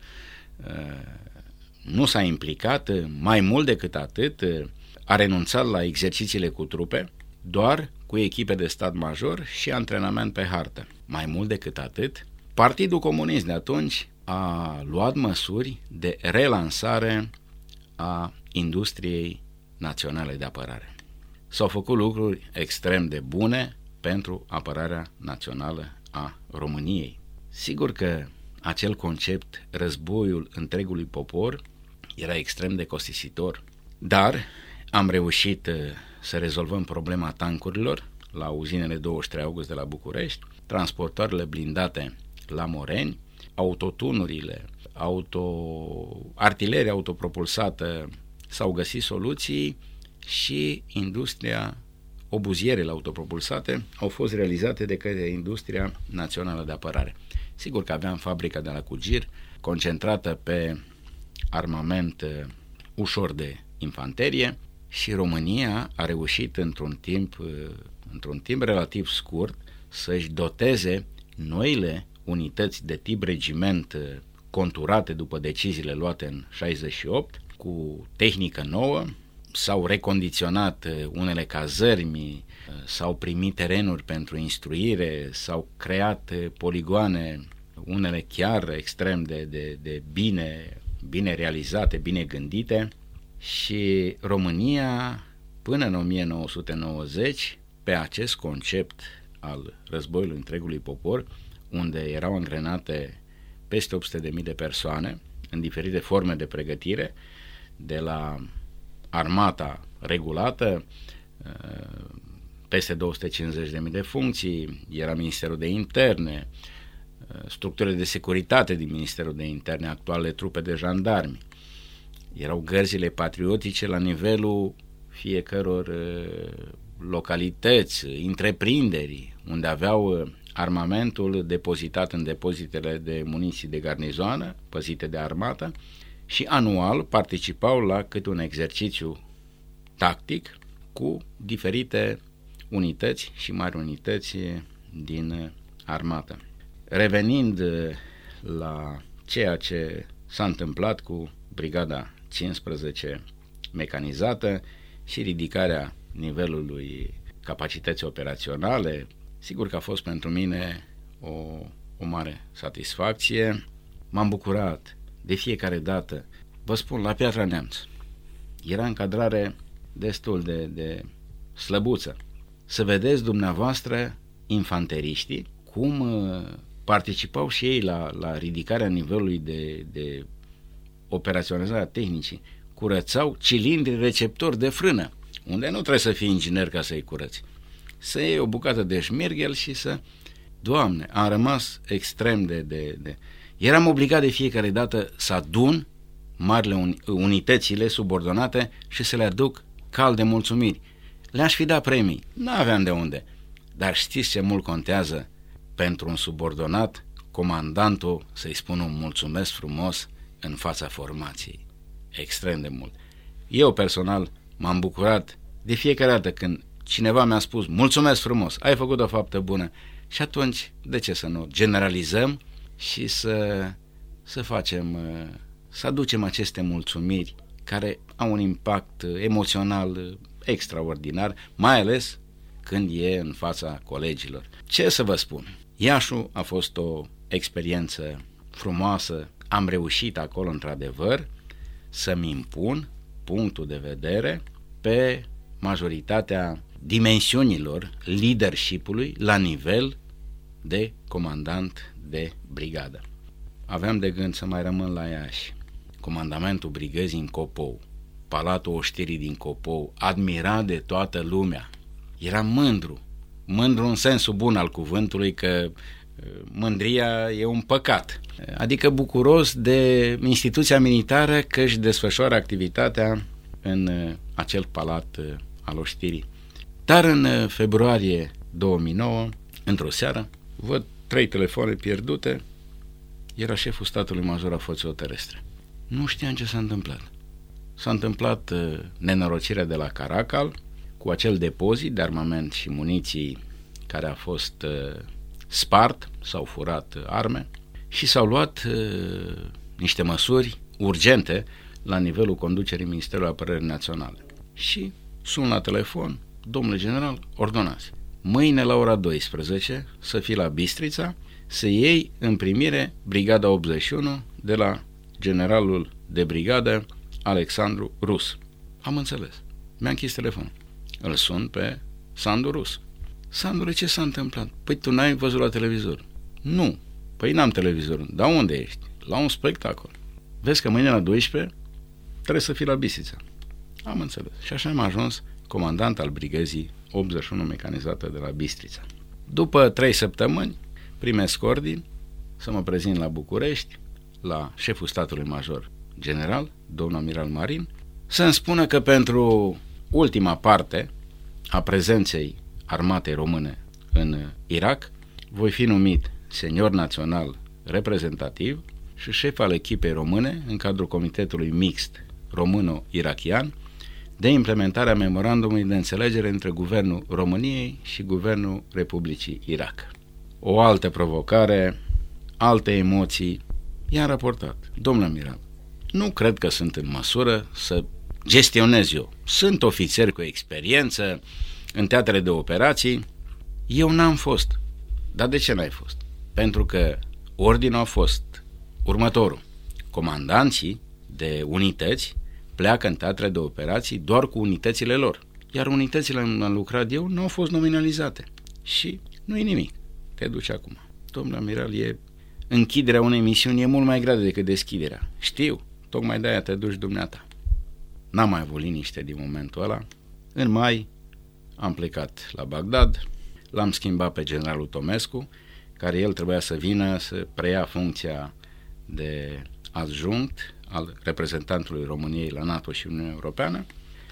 nu s-a implicat, mai mult decât atât, a renunțat la exercițiile cu trupe, doar cu echipe de stat major și antrenament pe hartă. Mai mult decât atât, Partidul Comunist de atunci a luat măsuri de relansare a industriei naționale de apărare. S-au făcut lucruri extrem de bune pentru apărarea națională a României. Sigur că acel concept, războiul întregului popor, era extrem de costisitor, dar am reușit să rezolvăm problema tancurilor la uzinele douăzeci și trei august de la București, transportoarele blindate la Moreni, autotunurile, auto... artileria autopropulsată, s-au găsit soluții și industria, obuzierele autopropulsate au fost realizate de către Industria Națională de Apărare. Sigur că aveam fabrica de la Cugir, concentrată pe armament ușor de infanterie, și România a reușit într-un timp, într-un timp relativ scurt să-și doteze noile unități de tip regiment conturate după deciziile luate în șaizeci și opt, cu tehnică nouă. S-au recondiționat unele cazărmi, s-au primit terenuri pentru instruire, s-au creat poligoane, unele chiar extrem de, de, de bine, bine realizate, bine gândite, și România, până în o mie nouă sute nouăzeci, pe acest concept al războiului întregului popor, unde erau angrenate peste opt sute de mii de persoane în diferite forme de pregătire, de la armata regulată, peste două sute cincizeci de mii de funcții, era Ministerul de Interne, structurile de securitate din Ministerul de Interne, actuale trupe de jandarmi, erau gărzile patriotice la nivelul fiecăror localități, întreprinderi, unde aveau armamentul depozitat în depozitele de muniții de garnizoană, păzite de armată, și anual participau la câte un exercițiu tactic cu diferite unități și mari unități din armată. Revenind la ceea ce s-a întâmplat cu Brigada cincisprezece mecanizată și ridicarea nivelului capacității operaționale, sigur că a fost pentru mine o, o mare satisfacție. M-am bucurat de fiecare dată. Vă spun, la Piatra Neamț era încadrare destul de, de slăbuță. Să vedeți dumneavoastră infanteriștii cum participau și ei la, la ridicarea nivelului de, de operaționalizare a tehnicii. Curățau cilindri receptori de frână, unde nu trebuie să fii inginer ca să-i curăți. Să iei o bucată de șmirghel și să... Doamne, am rămas extrem de... de, de... Eram obligat de fiecare dată să adun marile un, unitățile subordonate și să le aduc cald de mulțumiri. Le-aș fi dat premii, n-aveam de unde. Dar știți ce mult contează pentru un subordonat, comandantul să-i spună un mulțumesc frumos în fața formației. Extrem de mult. Eu personal m-am bucurat de fiecare dată când cineva mi-a spus mulțumesc frumos, ai făcut o faptă bună, și atunci de ce să nu generalizăm și să, să facem, să aducem aceste mulțumiri care au un impact emoțional extraordinar, mai ales când e în fața colegilor. Ce să vă spun? Iașu a fost o experiență frumoasă, am reușit acolo într-adevăr să-mi impun punctul de vedere pe majoritatea dimensiunilor leadership-ului la nivel de comandant de brigadă. Aveam de gând să mai rămân la Iași. Comandamentul brigăzii în Copou, Palatul Oștirii din Copou, admirat de toată lumea. Eram mândru, mândru în sensul bun al cuvântului, că mândria e un păcat. Adică bucuros de instituția militară că își desfășoară activitatea în acel palat al oștirii. Dar în februarie două mii nouă, într-o seară, văd trei telefoane pierdute, era șeful statului major a forțelor terestre. Nu știam ce s-a întâmplat. S-a întâmplat uh, nenorocirea de la Caracal cu acel depozit de armament și muniții care a fost uh, spart, s-au furat uh, arme și s-au luat uh, niște măsuri urgente la nivelul conducerii Ministerului Apărării Naționale. Și sun la telefon, domnule general, ordonați. Mâine la ora douăsprezece să fii la Bistrița, să iei în primire brigada optzeci și unu de la generalul de brigadă Alexandru Rus. Am înțeles. Mi-a închis telefonul. Îl sun pe Sandu Rus. Sandu, ce s-a întâmplat? Păi tu n-ai văzut la televizor? Nu. Păi n-am televizor. Dar unde ești? La un spectacol. Vezi că mâine la douăsprezece trebuie să fii la Bistrița. Am înțeles. Și așa am ajuns comandant al brigăzii optzeci și unu mecanizată de la Bistrița. După trei săptămâni primesc ordin să mă prezint la București, la șeful statului major general, domnul amiral Marin, să-mi spună că pentru ultima parte a prezenței armatei române în Irak voi fi numit senior național reprezentativ și șef al echipei române în cadrul comitetului mixt româno-irachian de implementarea memorandumului de înțelegere între Guvernul României și Guvernul Republicii Irak. O altă provocare, alte emoții, i-am raportat. Domnule amiral, nu cred că sunt în măsură să gestionez eu. Sunt ofițeri cu experiență în teatrele de operații. Eu n-am fost. Dar de ce n-ai fost? Pentru că ordinul a fost următorul. Comandanții de unități pleacă în teatre de operații doar cu unitățile lor. Iar unitățile în care am lucrat eu nu au fost nominalizate. Și nu e nimic. Te duci acum. Domnule amiral, e închiderea unei misiuni e mult mai grea decât deschiderea. Știu, tocmai de-aia te duci dumneata. N-am mai avut liniște din momentul ăla. În mai am plecat la Bagdad, l-am schimbat pe generalul Tomescu, care el trebuia să vină să preia funcția de adjunct al reprezentantului României la NATO și Uniunea Europeană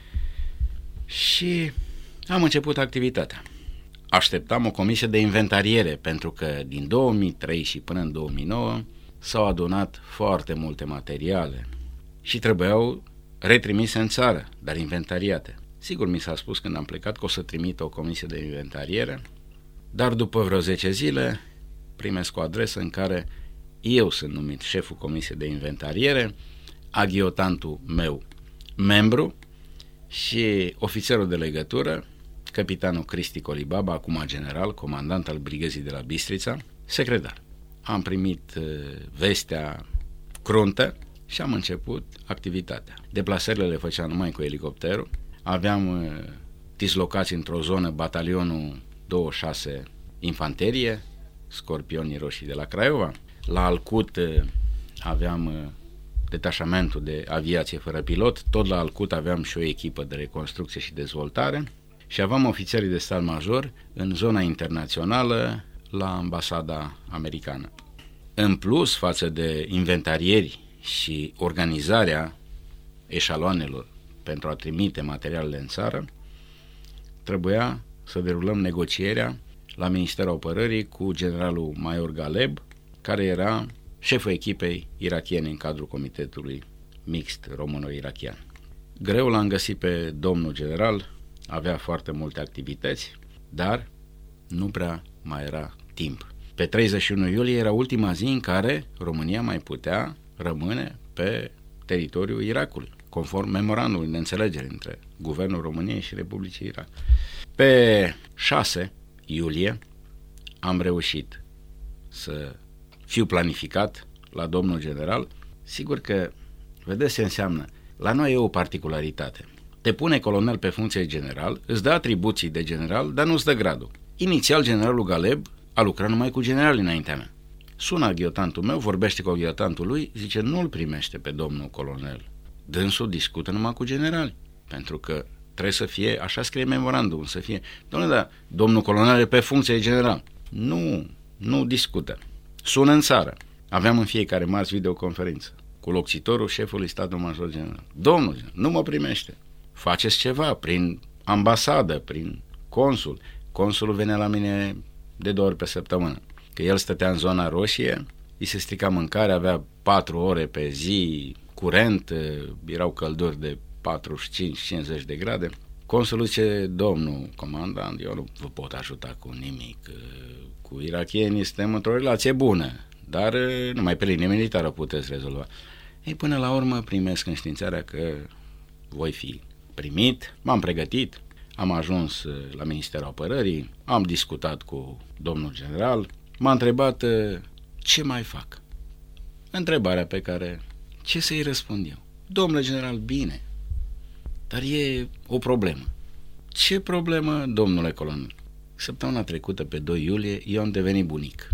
și am început activitatea. Așteptam o comisie de inventariere, pentru că din două mii trei și până în două mii nouă s-au adunat foarte multe materiale și trebuiau retrimise în țară, dar inventariate. Sigur, mi s-a spus când am plecat că o să trimit o comisie de inventariere, dar după vreo zece zile primesc o adresă în care eu sunt numit șeful comisiei de inventariere, aghiotantul meu membru și ofițerul de legătură, capitanul Cristi Colibaba, acum general, comandant al brigăzii de la Bistrița, secretar. Am primit uh, vestea cruntă și am început activitatea. Deplasările le făceam numai cu elicopterul. Aveam uh, dislocați într-o zonă batalionul douăzeci și șase Infanterie, Scorpionii Roșii de la Craiova. La Alcut uh, aveam uh, detașamentul de aviație fără pilot. Tot la Alcut aveam și o echipă de reconstrucție și dezvoltare. Și aveam ofițerii de stat major în zona internațională la ambasada americană. În plus, față de inventarieri și organizarea eșaloanelor pentru a trimite materialele în țară, trebuia să derulăm negocierea la Ministerul Apărării cu generalul major Galeb, care era șeful echipei irachiene în cadrul comitetului mixt româno-irachian. Greu l-am găsit pe domnul general, avea foarte multe activități, dar nu prea mai era timp. Pe treizeci și unu iulie era ultima zi în care România mai putea rămâne pe teritoriul Irakului, conform memorandumului de înțelegere între Guvernul României și Republicii Irak. Pe șase iulie am reușit să fiu planificat la domnul general. Sigur că, vedeți ce înseamnă, la noi e o particularitate. Te pune colonel pe funcție de general, îți dă atribuții de general, dar nu-ți dă gradul. Inițial, generalul Galeb a lucrat numai cu generali înaintea mea. Sună aghiotantul meu, vorbește cu aghiotantul lui, zice, nu-l primește pe domnul colonel. Dânsul discută numai cu generali, pentru că trebuie să fie, așa scrie memorandum, să fie, domnule, da, domnul colonel e pe funcție de general. Nu, nu discută. Sună în țară. Aveam în fiecare marți videoconferință cu locțitorul șefului statului major general. Domnul, nu mă primește. Faceți ceva prin ambasadă, prin consul. Consulul venea la mine de două ori pe săptămână. Că el stătea în zona roșie, îi se strica mâncarea, avea patru ore pe zi, curent, erau călduri de patruzeci și cinci cincizeci de grade. Consulul zice, domnul comandant, eu nu vă pot ajuta cu nimic. Cu irakienii suntem într-o relație bună, dar numai pe linie militară puteți rezolva. Ei, până la urmă primesc înștiințarea că voi fi primit, m-am pregătit, am ajuns la Ministerul Apărării, am discutat cu domnul general, m-a întrebat ce mai fac. Întrebarea pe care, ce să-i răspund eu? Domnule general, bine, dar e o problemă. Ce problemă, domnule colonel? Săptămâna trecută, pe doi iulie, eu am devenit bunic.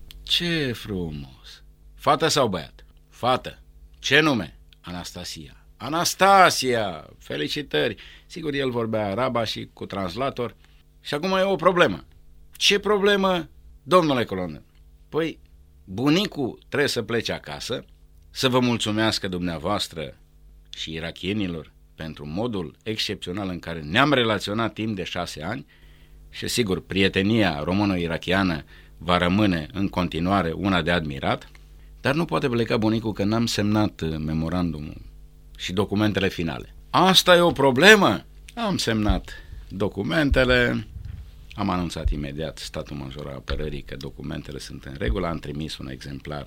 Ce frumos! Fată sau băiat? Fată. Ce nume? Anastasia. Anastasia! Felicitări! Sigur, el vorbea araba și cu translator. Și acum e o problemă. Ce problemă, domnule colonel? Păi, bunicul trebuie să plece acasă, să vă mulțumească dumneavoastră și irakienilor pentru modul excepțional în care ne-am relaționat timp de șase ani și, sigur, prietenia română-irachiană va rămâne în continuare una de admirat, dar nu poate pleca bunicul că n-am semnat memorandumul și documentele finale. Asta e o problemă? Am semnat documentele, am anunțat imediat statul major al apărării că documentele sunt în regulă, am trimis un exemplar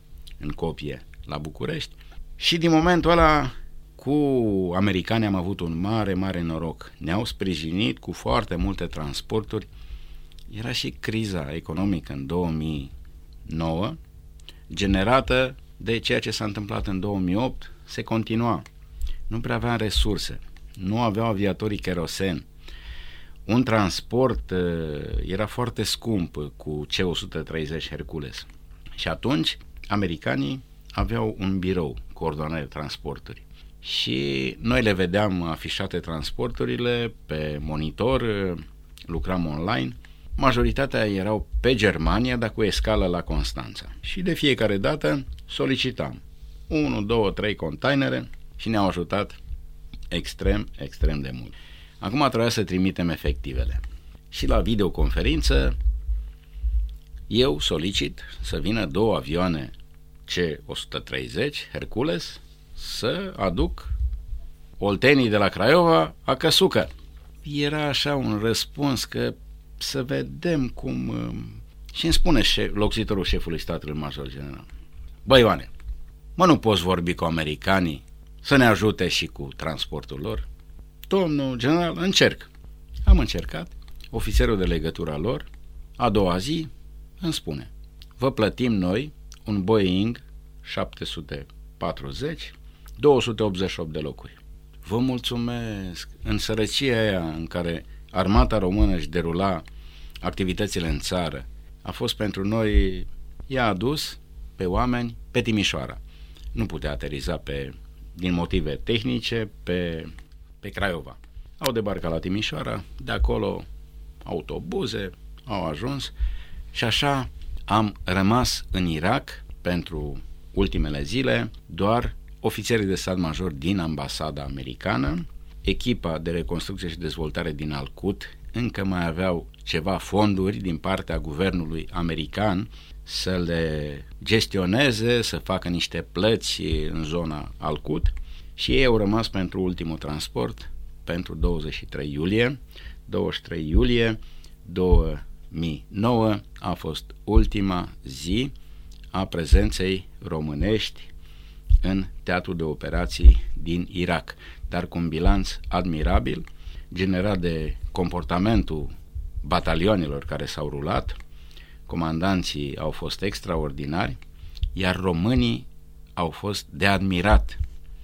în copie la București și din momentul ăla cu americanii am avut un mare, mare noroc. Ne-au sprijinit cu foarte multe transporturi. Era și criza economică în două mii nouă, generată de ceea ce s-a întâmplat în două mii opt, se continua. Nu prea aveam resurse, nu aveau aviatorii kerosen. Un transport uh, era foarte scump cu C o sută treizeci Hercules. Și atunci americanii aveau un birou, coordonare de transporturi. Și noi le vedeam afișate transporturile pe monitor, lucram online. Majoritatea erau pe Germania, dar cu escală la Constanța. Și de fiecare dată solicitam unu, doi, trei containere și ne-au ajutat extrem, extrem de mult. Acum trebuia să trimitem efectivele. Și la videoconferință eu solicit să vină două avioane C o sută treizeci Hercules să aduc oltenii de la Craiova a Căsucă. Era așa un răspuns că să vedem cum... Și îmi spune șef, locțitorul șefului statului major general: băi Ioane, mă, nu poți vorbi cu americanii să ne ajute și cu transportul lor? Domnul general, încerc. Am încercat. Ofițerul de legătură lor, a doua zi, îmi spune: vă plătim noi un Boeing șapte sute patruzeci, două sute optzeci și opt de locuri. Vă mulțumesc. În sărăcia aia în care armata română își derula activitățile în țară, a fost pentru noi, i-a adus pe oameni pe Timișoara. Nu putea ateriza pe, din motive tehnice pe, pe Craiova. Au debarcat la Timișoara, de acolo autobuze au ajuns și așa am rămas în Irak pentru ultimele zile, doar ofițerii de stat major din ambasada americană, echipa de reconstrucție și dezvoltare din Al-Quds încă mai aveau ceva fonduri din partea guvernului american să le gestioneze, să facă niște plăți în zona Al-Quds și ei au rămas pentru ultimul transport pentru douăzeci și trei iulie. douăzeci și trei iulie două mii nouă a fost ultima zi a prezenței românești în teatrul de operații din Irak, dar cu un bilanț admirabil, generat de comportamentul batalionilor care s-au rulat. Comandanții au fost extraordinari, iar românii au fost de admirat.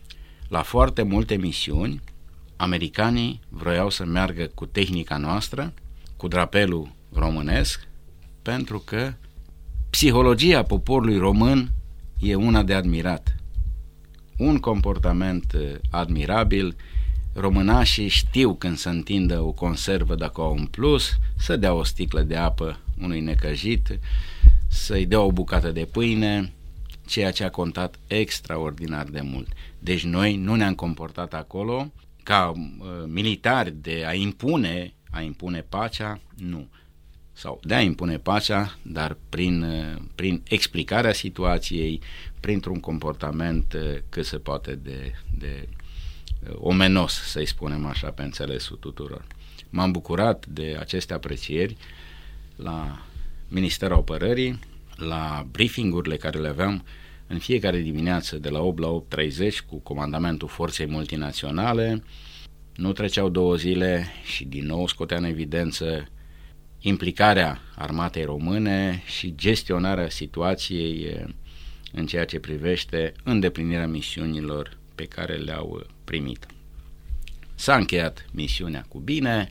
La foarte multe misiuni, americanii vroiau să meargă cu tehnica noastră, cu drapelul românesc, pentru că psihologia poporului român e una de admirat. Un comportament admirabil, românașii știu când să întindă o conservă dacă au un plus, să dea o sticlă de apă unui necăjit, să-i dea o bucată de pâine, ceea ce a contat extraordinar de mult. Deci noi nu ne-am comportat acolo ca uh, militari de a impune, a impune pacea, nu. Sau de a impune pacea, dar prin, uh, prin explicarea situației, printr-un comportament uh, cât se poate de, de uh, omenos, să-i spunem așa, pe înțelesul tuturor. M-am bucurat de aceste aprecieri la Ministerul Apărării, la briefingurile care le aveam în fiecare dimineață de la opt la opt treizeci cu comandamentul Forței Multinaționale. Nu treceau două zile și din nou scotea în evidență implicarea armatei române și gestionarea situației în ceea ce privește îndeplinirea misiunilor pe care le-au primit. S-a încheiat misiunea cu bine,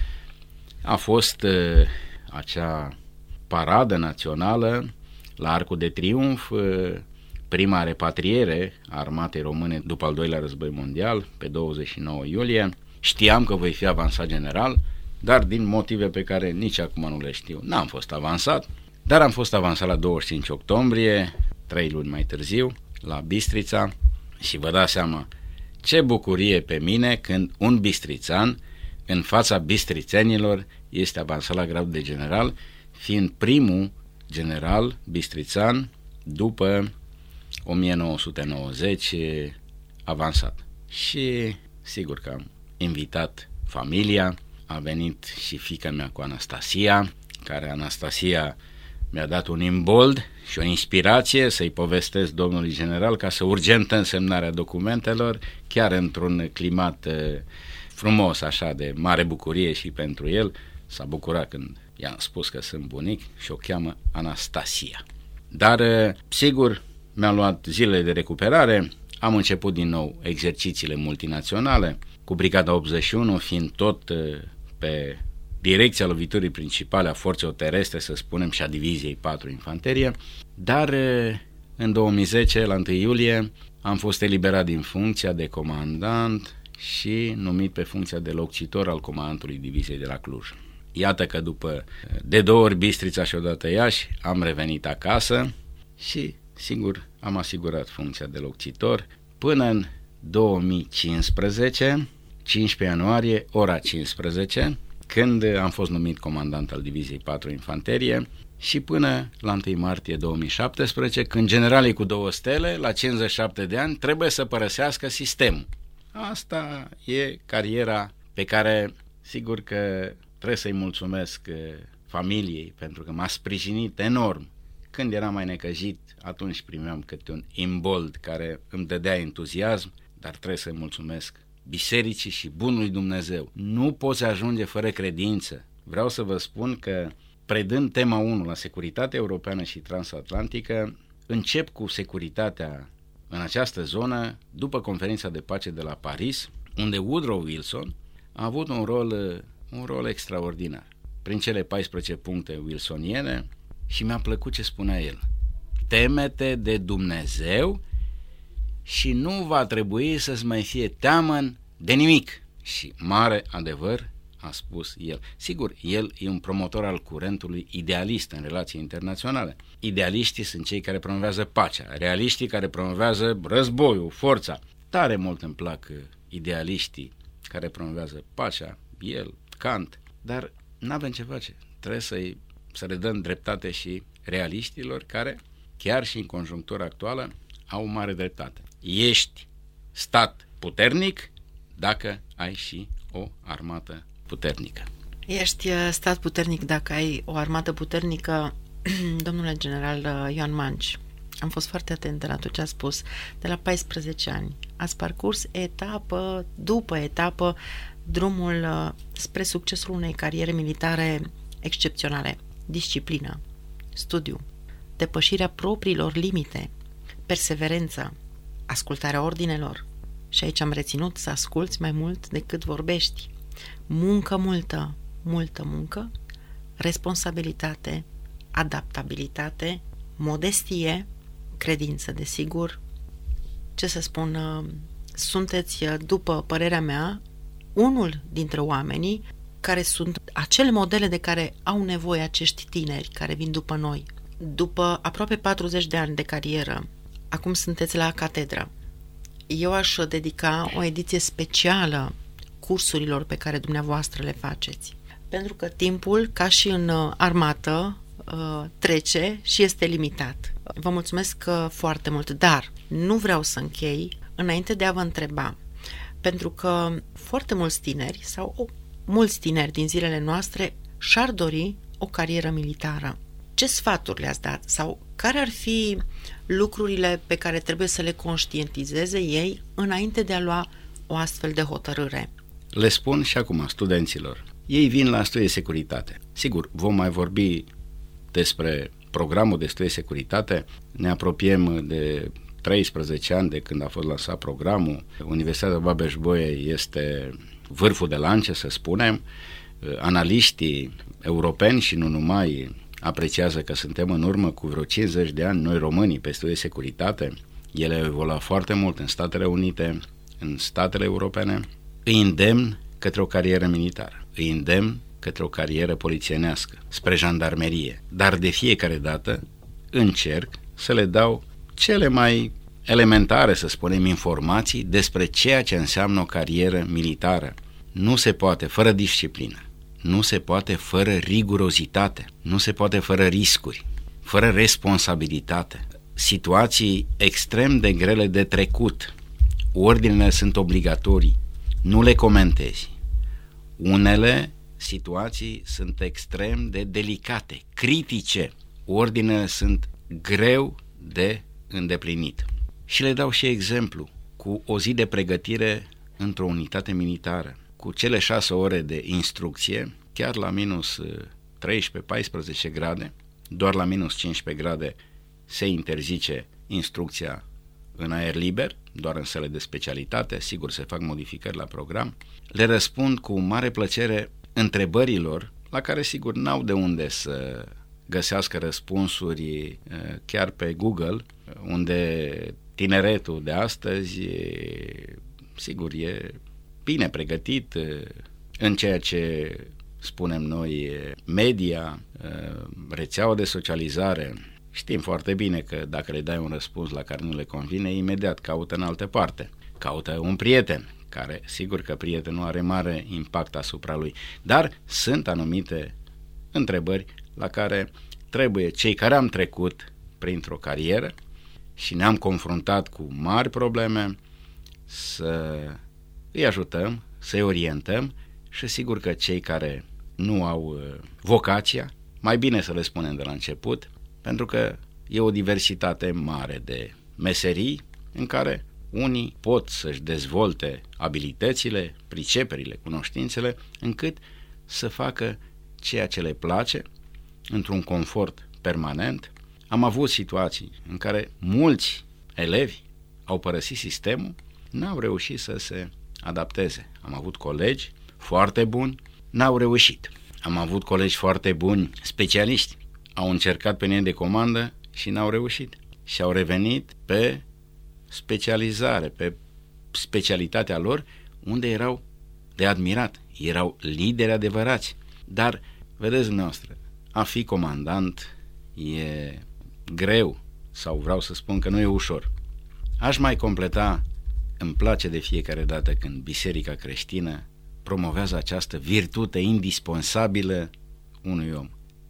a fost acea paradă națională la Arcul de Triunf, prima repatriere a armatei române după al doilea război mondial, pe douăzeci și nouă iulie. Știam că voi fi avansat general, dar din motive pe care nici acum nu le știu, n-am fost avansat, dar am fost avansat la douăzeci și cinci octombrie, trei luni mai târziu, la Bistrița, și vă dați seama ce bucurie pe mine când un bistrițan, în fața bistrițenilor, este avansat la grad de general, fiind primul general bistrițan după o mie nouă sute nouăzeci avansat. Și sigur că am invitat familia, a venit și fiica mea cu Anastasia, care Anastasia mi-a dat un imbold și o inspirație să-i povestesc domnului general ca să urgentă însemnarea documentelor, chiar într-un climat frumos, așa, de mare bucurie și pentru el. S-a bucurat când i-am spus că sunt bunic și o cheamă Anastasia. Dar, sigur, mi-am luat zile de recuperare, am început din nou exercițiile multinaționale, cu Brigada optzeci și unu, fiind tot pe direcția loviturii principale a forțelor terestre, să spunem, și a Diviziei patru Infanterie, dar în două mii zece, la întâi iulie, am fost eliberat din funcția de comandant și numit pe funcția de locțitor al comandantului Diviziei de la Cluj. Iată că după de două ori Bistrița și odată Iași am revenit acasă și, sigur, am asigurat funcția de locțitor până în două mii cincisprezece, cincisprezece ianuarie, ora cincisprezece, când am fost numit comandant al Diviziei patru Infanterie, și până la întâi martie două mii șaptesprezece, când generalii cu două stele, la cincizeci și șapte de ani, trebuie să părăsească sistemul. Asta e cariera pe care, sigur că trebuie să-i mulțumesc familiei, pentru că m-a sprijinit enorm. Când eram mai necăjit, atunci primeam câte un imbold care îmi dădea entuziasm, dar trebuie să-i mulțumesc bisericii și bunului Dumnezeu. Nu poți ajunge fără credință. Vreau să vă spun că, predând tema unu la securitatea europeană și transatlantică, încep cu securitatea în această zonă după conferința de pace de la Paris, unde Woodrow Wilson a avut un rol, un rol extraordinar prin cele paisprezece puncte wilsoniene, și mi-a plăcut ce spunea el. Teme-te de Dumnezeu și nu va trebui să-ți mai fie teamă de nimic. Și mare adevăr a spus el. Sigur, el e un promotor al curentului idealist în relații internaționale. Idealiștii sunt cei care promovează pacea, realiștii care promovează războiul, forța. Tare mult îmi plac idealiștii care promovează pacea, el, Kant, dar n-avem ce face. Trebuie să-i, să le dăm dreptate și realiștilor care, chiar și în conjunctura actuală, au mare dreptate. Ești stat puternic dacă ai și o armată puternică. Ești stat puternic dacă ai o armată puternică, domnule general Ioan Manci. Am fost foarte atentă la tot ce a spus. De la paisprezece ani ați parcurs etapă după etapă drumul spre succesul unei cariere militare excepționale. Disciplină, studiu, depășirea propriilor limite, perseverență, ascultarea ordinelor. Și aici am reținut să asculți mai mult decât vorbești. Muncă multă, multă muncă, responsabilitate, adaptabilitate, modestie, credință, desigur. Ce să spun, sunteți, după părerea mea, unul dintre oamenii care sunt acele modele de care au nevoie acești tineri care vin după noi. După aproape patruzeci de ani de carieră, acum sunteți la catedră. Eu aș dedica o ediție specială cursurilor pe care dumneavoastră le faceți. Pentru că timpul, ca și în armată, trece și este limitat. Vă mulțumesc foarte mult, dar nu vreau să închei înainte de a vă întreba, pentru că foarte mulți tineri sau o, mulți tineri din zilele noastre și-ar dori o carieră militară. Ce sfaturi le-ați dat sau care ar fi lucrurile pe care trebuie să le conștientizeze ei înainte de a lua o astfel de hotărâre? Le spun și acum studenților. Ei vin la studii de securitate. Sigur, vom mai vorbi despre programul de studii de securitate. Ne apropiem de treisprezece ani de când a fost lansat programul. Universitatea Babeș-Bolyai este vârful de lance, să spunem. Analiștii europeni și nu numai apreciază că suntem în urmă cu vreo cincizeci de ani, noi românii, pe studii de securitate. Ele au evoluat foarte mult în Statele Unite, în statele europene. Îi îndemn către o carieră militară, îi îndemn către o carieră polițienească, spre jandarmerie. Dar de fiecare dată încerc să le dau cele mai elementare, să spunem, informații despre ceea ce înseamnă o carieră militară. Nu se poate fără disciplină, nu se poate fără rigurozitate, nu se poate fără riscuri, fără responsabilitate. Situații extrem de grele de trecut, ordinele sunt obligatorii, nu le comentezi. Unele situații sunt extrem de delicate, critice, ordinele sunt greu de îndeplinit. Și le dau și exemplu cu o zi de pregătire într-o unitate militară, cu cele șase ore de instrucție, chiar la minus treisprezece paisprezece grade, doar la minus cincisprezece grade se interzice instrucția în aer liber, doar în sale de specialitate, sigur se fac modificări la program. Le răspund cu mare plăcere întrebărilor la care sigur n-au de unde să găsească răspunsuri chiar pe Google, unde tineretul de astăzi sigur e bine pregătit în ceea ce spunem noi media, rețeaua de socializare. Știm foarte bine că dacă le dai un răspuns la care nu le convine, imediat caută în altă parte. Caută un prieten, care sigur că prietenul are mare impact asupra lui. Dar sunt anumite întrebări la care trebuie cei care am trecut printr-o carieră și ne-am confruntat cu mari probleme să îi ajutăm, să-i orientăm și sigur că cei care nu au vocația, mai bine să le spunem de la început, pentru că e o diversitate mare de meserii în care unii pot să-și dezvolte abilitățile, priceperile, cunoștințele, încât să facă ceea ce le place, într-un confort permanent. Am avut situații în care mulți elevi au părăsit sistemul, n-au reușit să se adapteze. Am avut colegi foarte buni, n-au reușit. Am avut colegi foarte buni, specialiști, au încercat pe linie de comandă și n-au reușit. Și au revenit pe specializare, pe specialitatea lor, unde erau de admirat, erau lideri adevărați. Dar, vedeți dumneavoastră, a fi comandant e greu, sau vreau să spun că nu e ușor. Aș mai completa, îmi place de fiecare dată când Biserica creștină promovează această virtute indispensabilă unui om,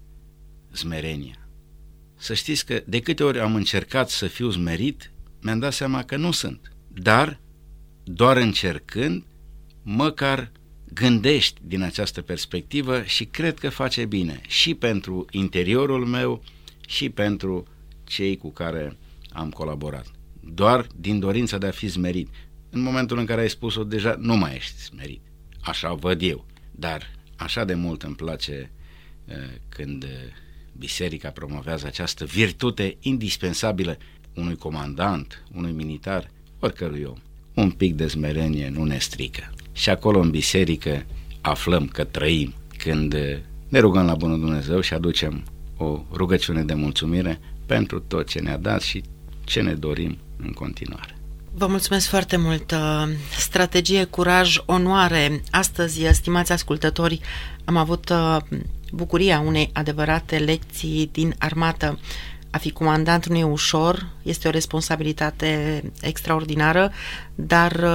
smerenia. Să știți că de câte ori am încercat să fiu smerit, mi-am dat seama că nu sunt, dar doar încercând, măcar gândești din această perspectivă și cred că face bine și pentru interiorul meu și pentru cei cu care am colaborat. Doar din dorința de a fi smerit. În momentul în care ai spus-o, deja nu mai ești smerit. Așa văd eu. Dar așa de mult îmi place uh, când biserica promovează această virtute indispensabilă unui comandant, unui militar, oricărui om. Un pic de smerenie nu ne strică. Și acolo în biserică aflăm că trăim când ne rugăm la Bunul Dumnezeu și aducem o rugăciune de mulțumire pentru tot ce ne-a dat și ce ne dorim în continuare. Vă mulțumesc foarte mult. Strategie, curaj, onoare. Astăzi, stimați ascultători, am avut bucuria unei adevărate lecții din armată. A fi comandant nu e ușor, este o responsabilitate extraordinară, dar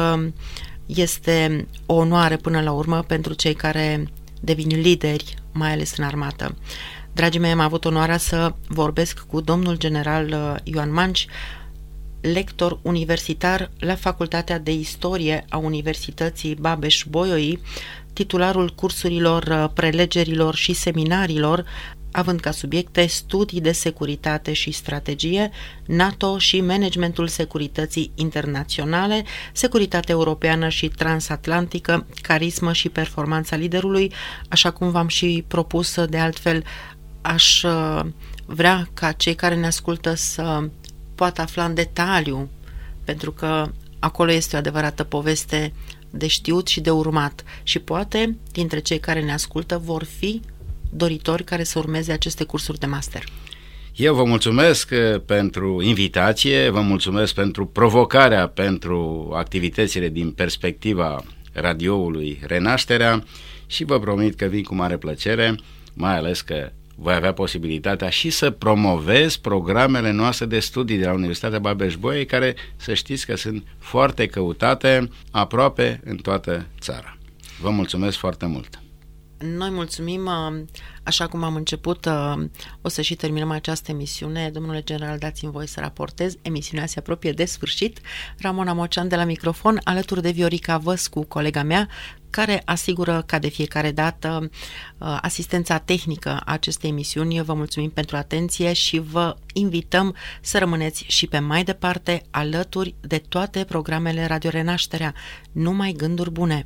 este o onoare până la urmă pentru cei care devin lideri, mai ales în armată. Dragii mei, am avut onoarea să vorbesc cu domnul general Ioan Manci, lector universitar la Facultatea de Istorie a Universității Babeș-Bolyai, titularul cursurilor, prelegerilor și seminariilor, având ca subiecte studii de securitate și strategie, NATO și managementul securității internaționale, securitate europeană și transatlantică, carismă și performanța liderului, așa cum v-am și propus. De altfel, aș vrea ca cei care ne ascultă să poată afla în detaliu, pentru că acolo este o adevărată poveste de știut și de urmat și poate dintre cei care ne ascultă vor fi doritori care să urmeze aceste cursuri de master. Eu vă mulțumesc pentru invitație, vă mulțumesc pentru provocarea pentru activitățile din perspectiva radioului Renașterea și vă promit că vin cu mare plăcere, mai ales că voi avea posibilitatea și să promovez programele noastre de studii de la Universitatea Babeș-Bolyai, care să știți că sunt foarte căutate aproape în toată țara. Vă mulțumesc foarte mult! Noi mulțumim, așa cum am început, o să și terminăm această emisiune. Domnule general, dați-mi voie să raportez, emisiunea se apropie de sfârșit. Ramona Mocean de la microfon, alături de Viorica Văscu, colega mea, care asigură ca de fiecare dată asistența tehnică a acestei emisiuni. Vă mulțumim pentru atenție și vă invităm să rămâneți și pe mai departe alături de toate programele Radio Renașterea. Numai gânduri bune!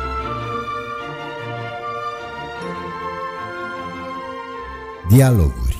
Dialoguri.